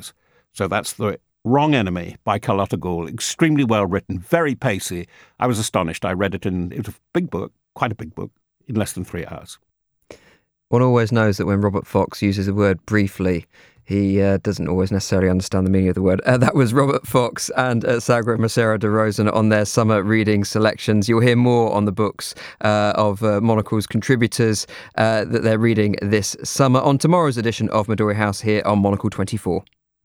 So that's The Wrong Enemy by Carlotta Gall. Extremely well written, very pacey. I was astonished. I read it in, it was a big book, quite a big book, in less than three hours. One always knows that when Robert Fox uses the word briefly, he uh, doesn't always necessarily understand the meaning of the word. Uh, that was Robert Fox and uh, Sagra Macera de Rosen on their summer reading selections. You'll hear more on the books uh, of uh, Monocle's contributors uh, that they're reading this summer on tomorrow's edition of Midori House here on Monocle twenty-four.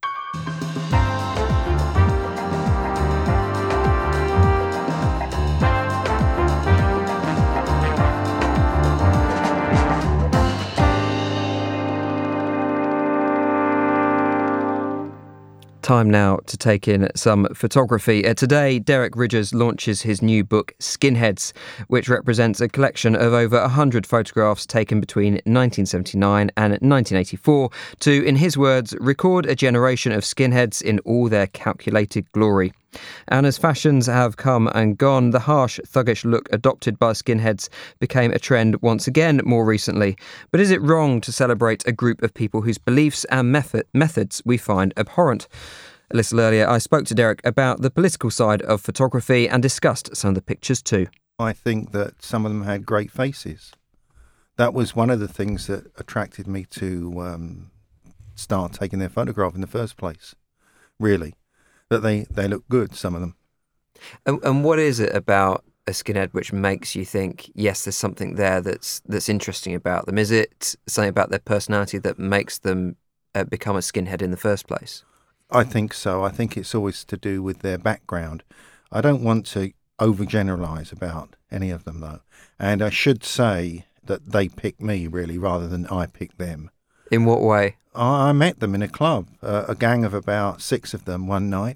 Time now to take in some photography. Uh, today, Derek Ridgers launches his new book, Skinheads, which represents a collection of over one hundred photographs taken between nineteen seventy-nine and nineteen eighty-four to, in his words, record a generation of skinheads in all their calculated glory. And as fashions have come and gone, the harsh, thuggish look adopted by skinheads became a trend once again more recently. But is it wrong to celebrate a group of people whose beliefs and method, methods we find abhorrent? A little earlier, I spoke to Derek about the political side of photography and discussed some of the pictures too. I think that some of them had great faces. That was one of the things that attracted me to um, start taking their photograph in the first place, really. That they, they look good, some of them. And, and what is it about a skinhead which makes you think, yes, there's something there that's that's interesting about them? Is it something about their personality that makes them uh, become a skinhead in the first place? I think so. I think it's always to do with their background. I don't want to overgeneralise about any of them, though. And I should say that they picked me, really, rather than I picked them. In what way? I, I met them in a club, uh, a gang of about six of them one night.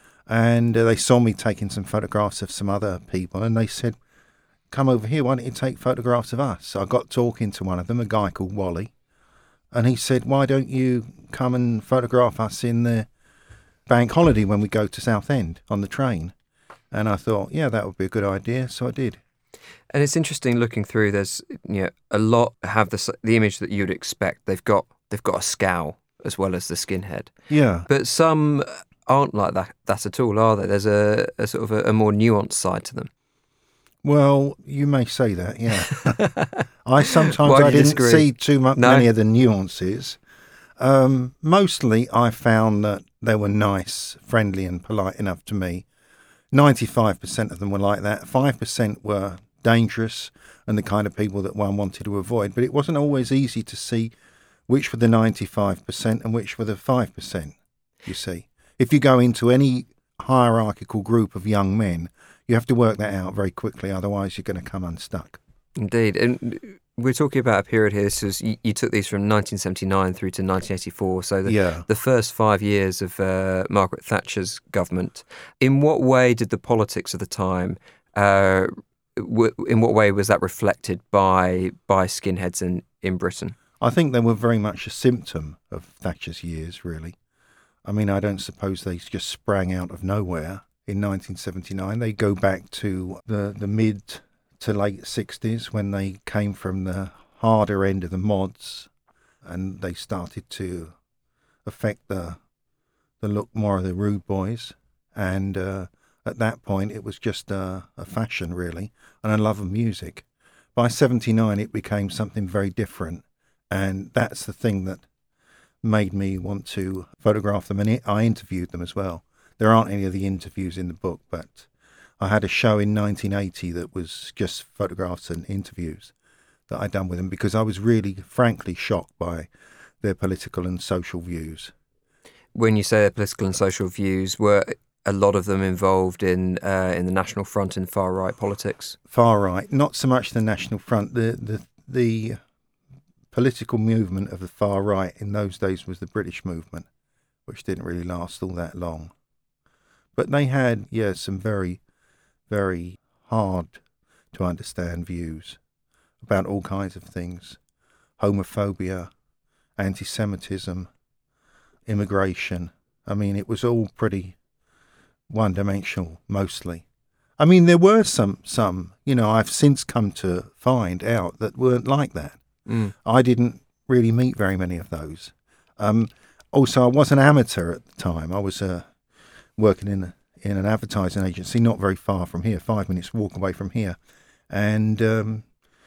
And uh, they saw me taking some photographs of some other people, and they said, come over here, why don't you take photographs of us? So I got talking to one of them, a guy called Wally, and he said, why don't you come and photograph us in the bank holiday when we go to Southend on the train? And I thought, yeah, that would be a good idea, so I did. And it's interesting looking through, there's, you know, a lot have the, the image that you'd expect. They've got, they've got a scowl as well as the skinhead. Yeah. But some aren't like that that at all, are they? There's a, a sort of a, a more nuanced side to them. Well, you may say that, yeah. I sometimes Why do I you didn't disagree? see too much No? many of the nuances. Um, mostly, I found that they were nice, friendly, and polite enough to me. Ninety-five percent of them were like that. Five percent were dangerous and the kind of people that one wanted to avoid. But it wasn't always easy to see which were the ninety-five percent and which were the five percent. You see. If you go into any hierarchical group of young men, you have to work that out very quickly, otherwise you're going to come unstuck. Indeed. And we're talking about a period here, so you, you took these from nineteen seventy-nine through to nineteen eighty-four, so the, Yeah. the first five years of uh, Margaret Thatcher's government. In what way did the politics of the time, uh, w- in what way was that reflected by by skinheads in, in Britain? I think they were very much a symptom of Thatcher's years, really. I mean, I don't suppose they just sprang out of nowhere in nineteen seventy-nine. They go back to the, the mid to late sixties when they came from the harder end of the mods and they started to affect the the look more of the rude boys. And uh, at that point, it was just a, a fashion, really, and a love of music. By seventy-nine, it became something very different. And that's the thing that made me want to photograph them, and I interviewed them as well. There aren't any of the interviews in the book, but I had a show in nineteen eighty that was just photographs and interviews that I'd done with them because I was really, frankly, shocked by their political and social views. When you say their political and social views, were a lot of them involved in uh, in the National Front and far-right politics? Far right, not so much the National Front. The the the political movement of the far right in those days was the British movement, which didn't really last all that long. But they had, yeah, some very, very hard to understand views about all kinds of things. Homophobia, anti-Semitism, immigration. I mean, it was all pretty one-dimensional, mostly. I mean, there were some, some, you know, I've since come to find out that weren't like that. Mm. I didn't really meet very many of those. Um, also, I was an amateur at the time. I was uh, working in a, in an advertising agency not very far from here, five minutes walk away from here. And um,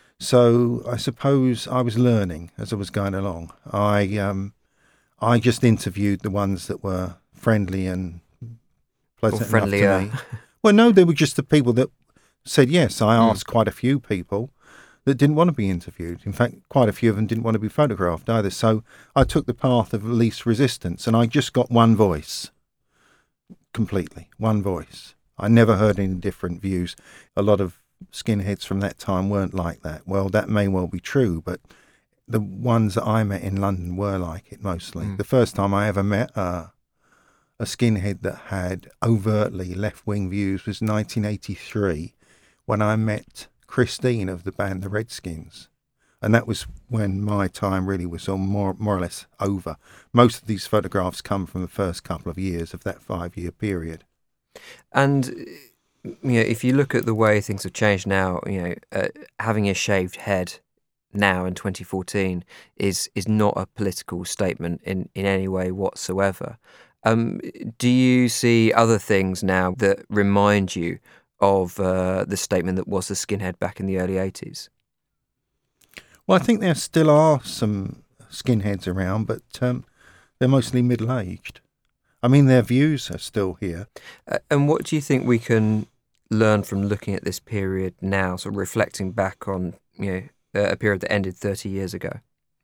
so I suppose I was learning as I was going along. I um, I just interviewed the ones that were friendly and pleasant or friendlier. enough to me. Well, no, they were just the people that said yes. I asked mm. quite a few people that didn't want to be interviewed. In fact, quite a few of them didn't want to be photographed either. So I took the path of least resistance, and I just got one voice, completely, one voice. I never heard any different views. A lot of skinheads from that time weren't like that. Well, that may well be true, but the ones that I met in London were like it mostly. Mm. The first time I ever met uh, a skinhead that had overtly left-wing views was nineteen eighty-three, when I met Christine of the band The Redskins. And that was when my time really was all more, more or less over. Most of these photographs come from the first couple of years of that five-year period. And, you know, if you look at the way things have changed now, you know, uh, having a shaved head now in twenty fourteen is is not a political statement in, in any way whatsoever. Um, do you see other things now that remind you of uh, the statement that was the skinhead back in the early eighties? Well, I think there still are some skinheads around, but um, they're mostly middle-aged. I mean, their views are still here. Uh, and what do you think we can learn from looking at this period now, sort of reflecting back on, you know, uh, a period that ended thirty years ago?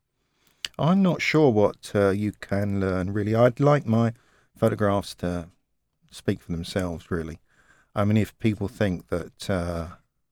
I'm not sure what uh, you can learn, really. I'd like my photographs to speak for themselves, really. I mean, if people think that uh,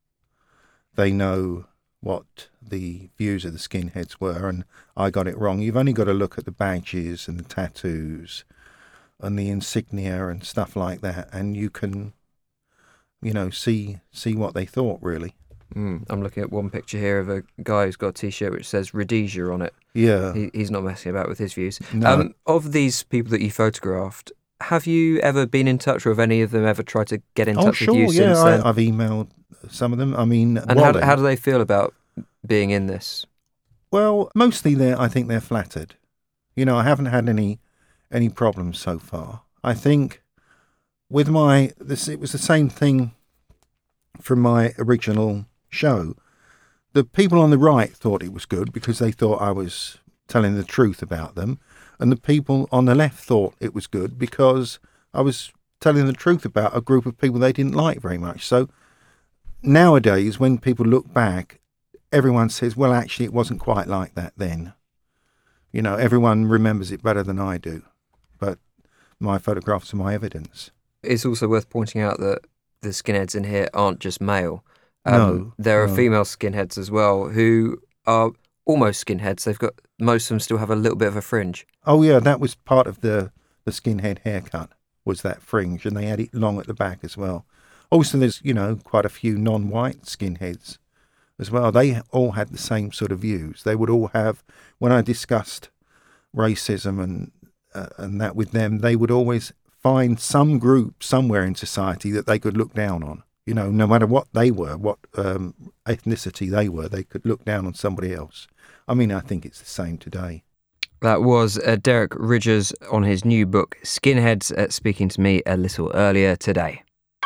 they know what the views of the skinheads were and I got it wrong, you've only got to look at the badges and the tattoos and the insignia and stuff like that, and you can, you know, see see what they thought, really. Mm, I'm looking at one picture here of a guy who's got a T-shirt which says Rhodesia on it. Yeah. He, he's not messing about with his views. No. Um, of these people that you photographed, have you ever been in touch, or have any of them ever tried to get in oh, touch sure, with you yeah, since then? I, I've emailed some of them. I mean, and how, how do they feel about being in this? Well, mostly they're, I think they're flattered. You know, I haven't had any any problems so far. I think with my, this it was the same thing from my original show. The people on the right thought it was good because they thought I was telling the truth about them. And the people on the left thought it was good because I was telling the truth about a group of people they didn't like very much. So nowadays, when people look back, everyone says, well, actually, it wasn't quite like that then. You know, everyone remembers it better than I do. But my photographs are my evidence. It's also worth pointing out that the skinheads in here aren't just male. Um, no. There are no. female skinheads as well who are almost skinheads. They've got, most of them still have a little bit of a fringe. Oh yeah, that was part of the, the skinhead haircut, was that fringe, and they had it long at the back as well. Also, there's, you know, quite a few non-white skinheads as well. They all had the same sort of views. They would all have, when I discussed racism and uh, and that with them, they would always find some group somewhere in society that they could look down on. You know, no matter what they were, what um, ethnicity they were, they could look down on somebody else. I mean, I think it's the same today. That was uh, Derek Ridgers on his new book, Skinheads, uh, speaking to me a little earlier today.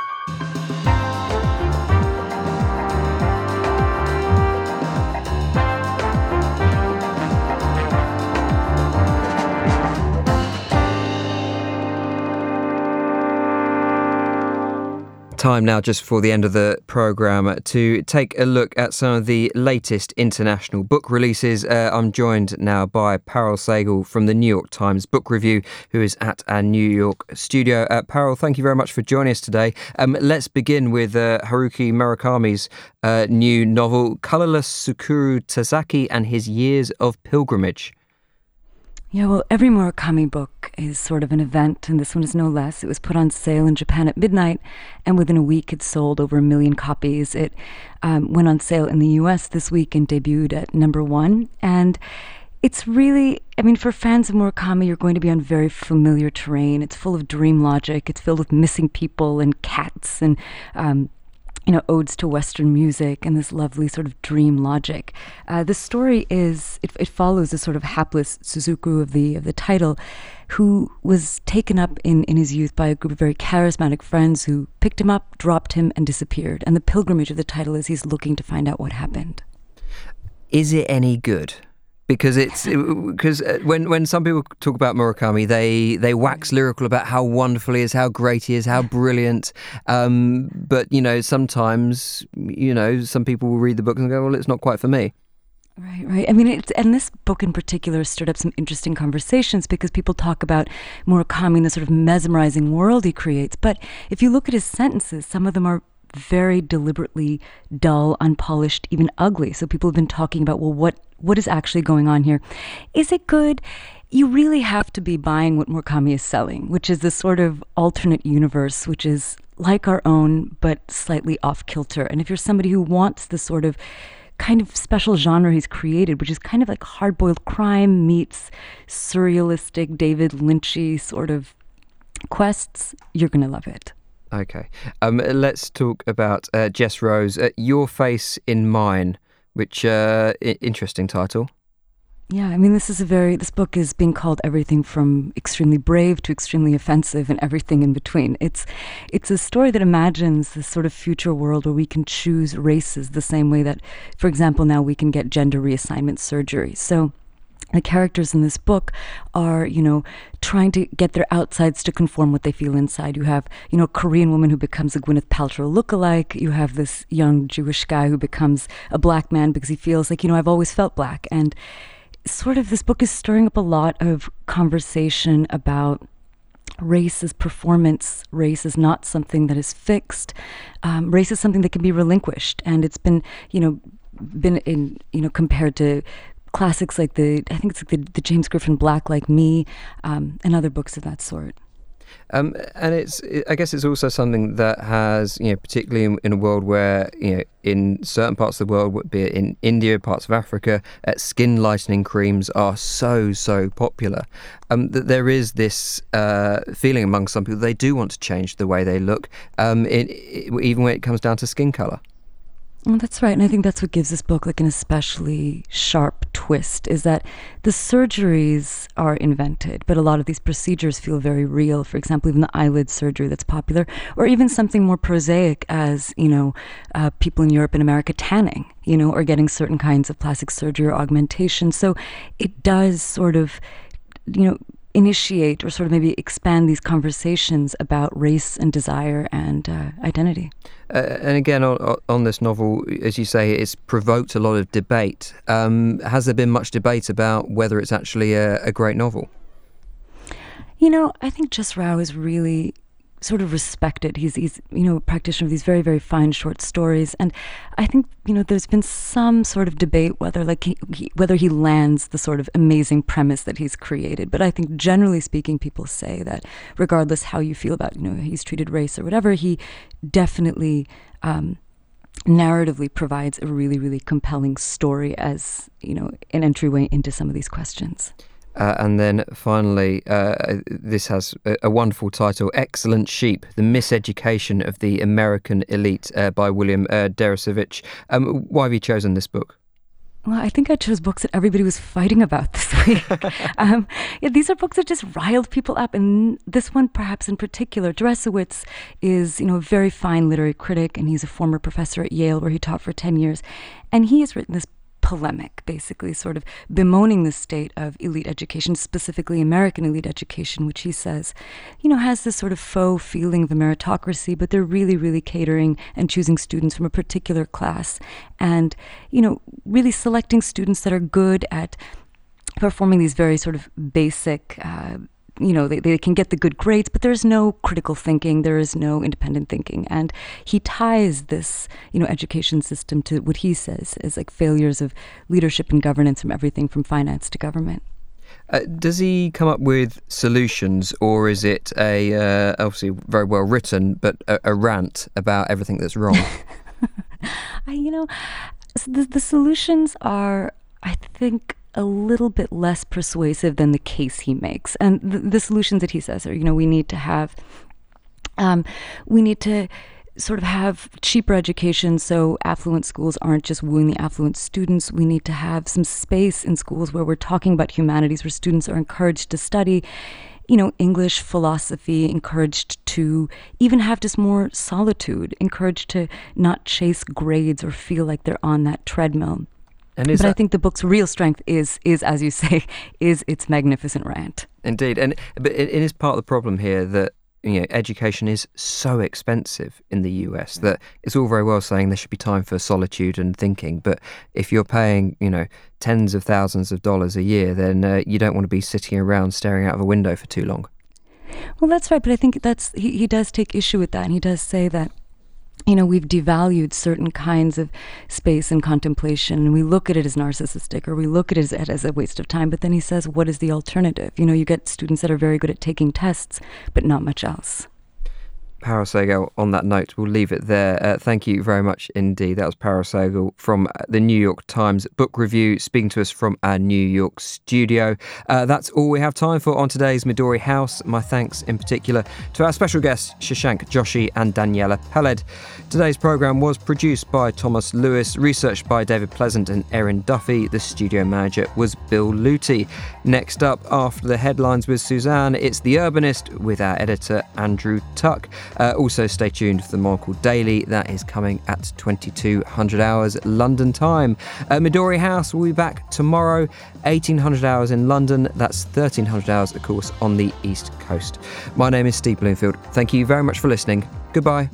Time now, just before the end of the programme, to take a look at some of the latest international book releases. Uh, I'm joined now by Parul Sehgal from the New York Times Book Review, who is at our New York studio. Uh, Parul, thank you very much for joining us today. Um, let's begin with uh, Haruki Murakami's uh, new novel, Colourless Tsukuru Tazaki and His Years of Pilgrimage. Yeah, well, every Murakami book is sort of an event, and this one is no less. It was put on sale in Japan at midnight, and within a week it sold over a million copies. It um, went on sale in the U S this week and debuted at number one. And it's really, I mean, for fans of Murakami, you're going to be on very familiar terrain. It's full of dream logic. It's filled with missing people and cats and um, you know, odes to Western music and this lovely sort of dream logic. Uh, the story is, it, it follows a sort of hapless Suzuku of the of the title, who was taken up in, in his youth by a group of very charismatic friends who picked him up, dropped him, and disappeared. And the pilgrimage of the title is he's looking to find out what happened. Is it any good? Because it's because it, when when some people talk about Murakami, they they wax lyrical about how wonderful he is, how great he is, how brilliant. Um, but you know, sometimes you know, some people will read the book and go, "Well, it's not quite for me." Right, right. I mean, it's, and this book in particular stirred up some interesting conversations because people talk about Murakami and the sort of mesmerizing world he creates. But if you look at his sentences, some of them are very deliberately dull, unpolished, even ugly. So people have been talking about, well, what what is actually going on here? Is it good? You really have to be buying what Murakami is selling, which is this sort of alternate universe, which is like our own, but slightly off-kilter. And if you're somebody who wants the sort of kind of special genre he's created, which is kind of like hard-boiled crime meets surrealistic David Lynchy sort of quests, you're going to love it. Okay. Um, let's talk about uh, Jess Rose, uh, Your Face in Mine, which, uh, I- interesting title. Yeah, I mean, this is a very, this book is being called everything from extremely brave to extremely offensive and everything in between. It's it's a story that imagines this sort of future world where we can choose races the same way that, for example, now we can get gender reassignment surgery. So the characters in this book are, you know, trying to get their outsides to conform what they feel inside. You have, you know, a Korean woman who becomes a Gwyneth Paltrow lookalike. You have this young Jewish guy who becomes a black man because he feels like, you know, I've always felt black. And sort of this book is stirring up a lot of conversation about race as performance. Race is not something that is fixed. Um, race is something that can be relinquished. And it's been, you know, been in, you know, compared to classics like the, I think it's like the, the James Griffin Black Like Me, um, and other books of that sort. Um, and it's, I guess it's also something that has, you know, particularly in, in a world where, you know, in certain parts of the world, be it in India, parts of Africa, uh, skin lightening creams are so, so popular. Um, that there is this uh, feeling among some people they do want to change the way they look, um, in, in, even when it comes down to skin colour. Well, that's right. And I think that's what gives this book like an especially sharp twist, is that the surgeries are invented, but a lot of these procedures feel very real. For example, even the eyelid surgery that's popular, or even something more prosaic as, you know, uh, people in Europe and America tanning, you know, or getting certain kinds of plastic surgery or augmentation. So it does sort of, you know, initiate or sort of maybe expand these conversations about race and desire and uh, identity. Uh, and again, on, on this novel, as you say, it's provoked a lot of debate. Um, has there been much debate about whether it's actually a, a great novel? You know, I think Jess Rao is really sort of respected. He's, he's, you know, a practitioner of these very, very fine short stories. And I think, you know, there's been some sort of debate whether like he, he, whether he lands the sort of amazing premise that he's created. But I think generally speaking, people say that regardless how you feel about, you know, he's treated race or whatever, he definitely um, narratively provides a really, really compelling story as, you know, an entryway into some of these questions. Uh, and then finally, uh, this has a, a wonderful title, Excellent Sheep, The Miseducation of the American Elite, uh, by William uh, Deresiewicz. Um, why have you chosen this book? Well, I think I chose books that everybody was fighting about this week. um, yeah, these are books that just riled people up, and this one perhaps in particular. Deresiewicz is, you know, a very fine literary critic, and he's a former professor at Yale where he taught for ten years. And he has written this polemic, basically sort of bemoaning the state of elite education, specifically American elite education, which he says, you know, has this sort of faux feeling of a meritocracy, but they're really, really catering and choosing students from a particular class and, you know, really selecting students that are good at performing these very sort of basic uh, you know, they, they can get the good grades, but there's no critical thinking, there is no independent thinking. And he ties this, you know, education system to what he says is like failures of leadership and governance from everything from finance to government. Uh, does he come up with solutions, or is it a, uh, obviously very well written, but a, a rant about everything that's wrong? I, you know, the, the solutions are, I think, a little bit less persuasive than the case he makes. And the, the solutions that he says are, you know, we need to have, um, we need to sort of have cheaper education so affluent schools aren't just wooing the affluent students. We need to have some space in schools where we're talking about humanities, where students are encouraged to study, you know, English, philosophy, encouraged to even have just more solitude, encouraged to not chase grades or feel like they're on that treadmill. And is but that... I think the book's real strength is, is, as you say, is its magnificent rant. Indeed. And but it, it is part of the problem here that, you know, education is so expensive in the U S that it's all very well saying there should be time for solitude and thinking, but if you're paying, you know, tens of thousands of dollars a year, then uh, you don't want to be sitting around staring out of a window for too long. Well, that's right, but I think that's he, he does take issue with that, and he does say that, you know, we've devalued certain kinds of space and contemplation, and we look at it as narcissistic, or we look at it as, as a waste of time. But then he says, what is the alternative? You know, you get students that are very good at taking tests, but not much else. Paro Sehgal, on that note, we'll leave it there. Uh, thank you very much indeed. That was Paro Sehgal from the New York Times Book Review, speaking to us from our New York studio. Uh, that's all we have time for on today's Midori House. My thanks in particular to our special guests, Shashank Joshi and Daniela Peled. Today's programme was produced by Thomas Lewis, researched by David Pleasant and Erin Duffy. The studio manager was Bill Luty. Next up, after the headlines with Suzanne, it's The Urbanist with our editor Andrew Tuck. Uh, also, stay tuned for the Monocle Daily. That is coming at twenty-two hundred hours London time. Uh, Midori House will be back tomorrow, eighteen hundred hours in London. That's thirteen hundred hours, of course, on the East Coast. My name is Steve Bloomfield. Thank you very much for listening. Goodbye.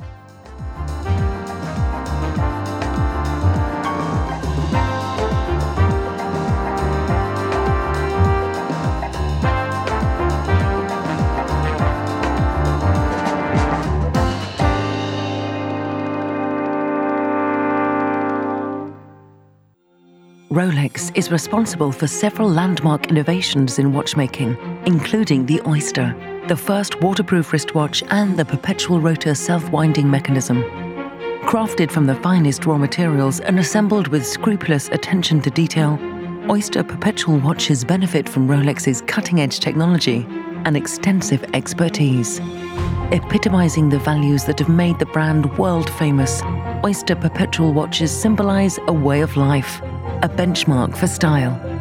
Rolex is responsible for several landmark innovations in watchmaking, including the Oyster, the first waterproof wristwatch, and the perpetual rotor self-winding mechanism. Crafted from the finest raw materials and assembled with scrupulous attention to detail, Oyster perpetual watches benefit from Rolex's cutting-edge technology and extensive expertise. Epitomizing the values that have made the brand world-famous, Oyster perpetual watches symbolize a way of life, a benchmark for style.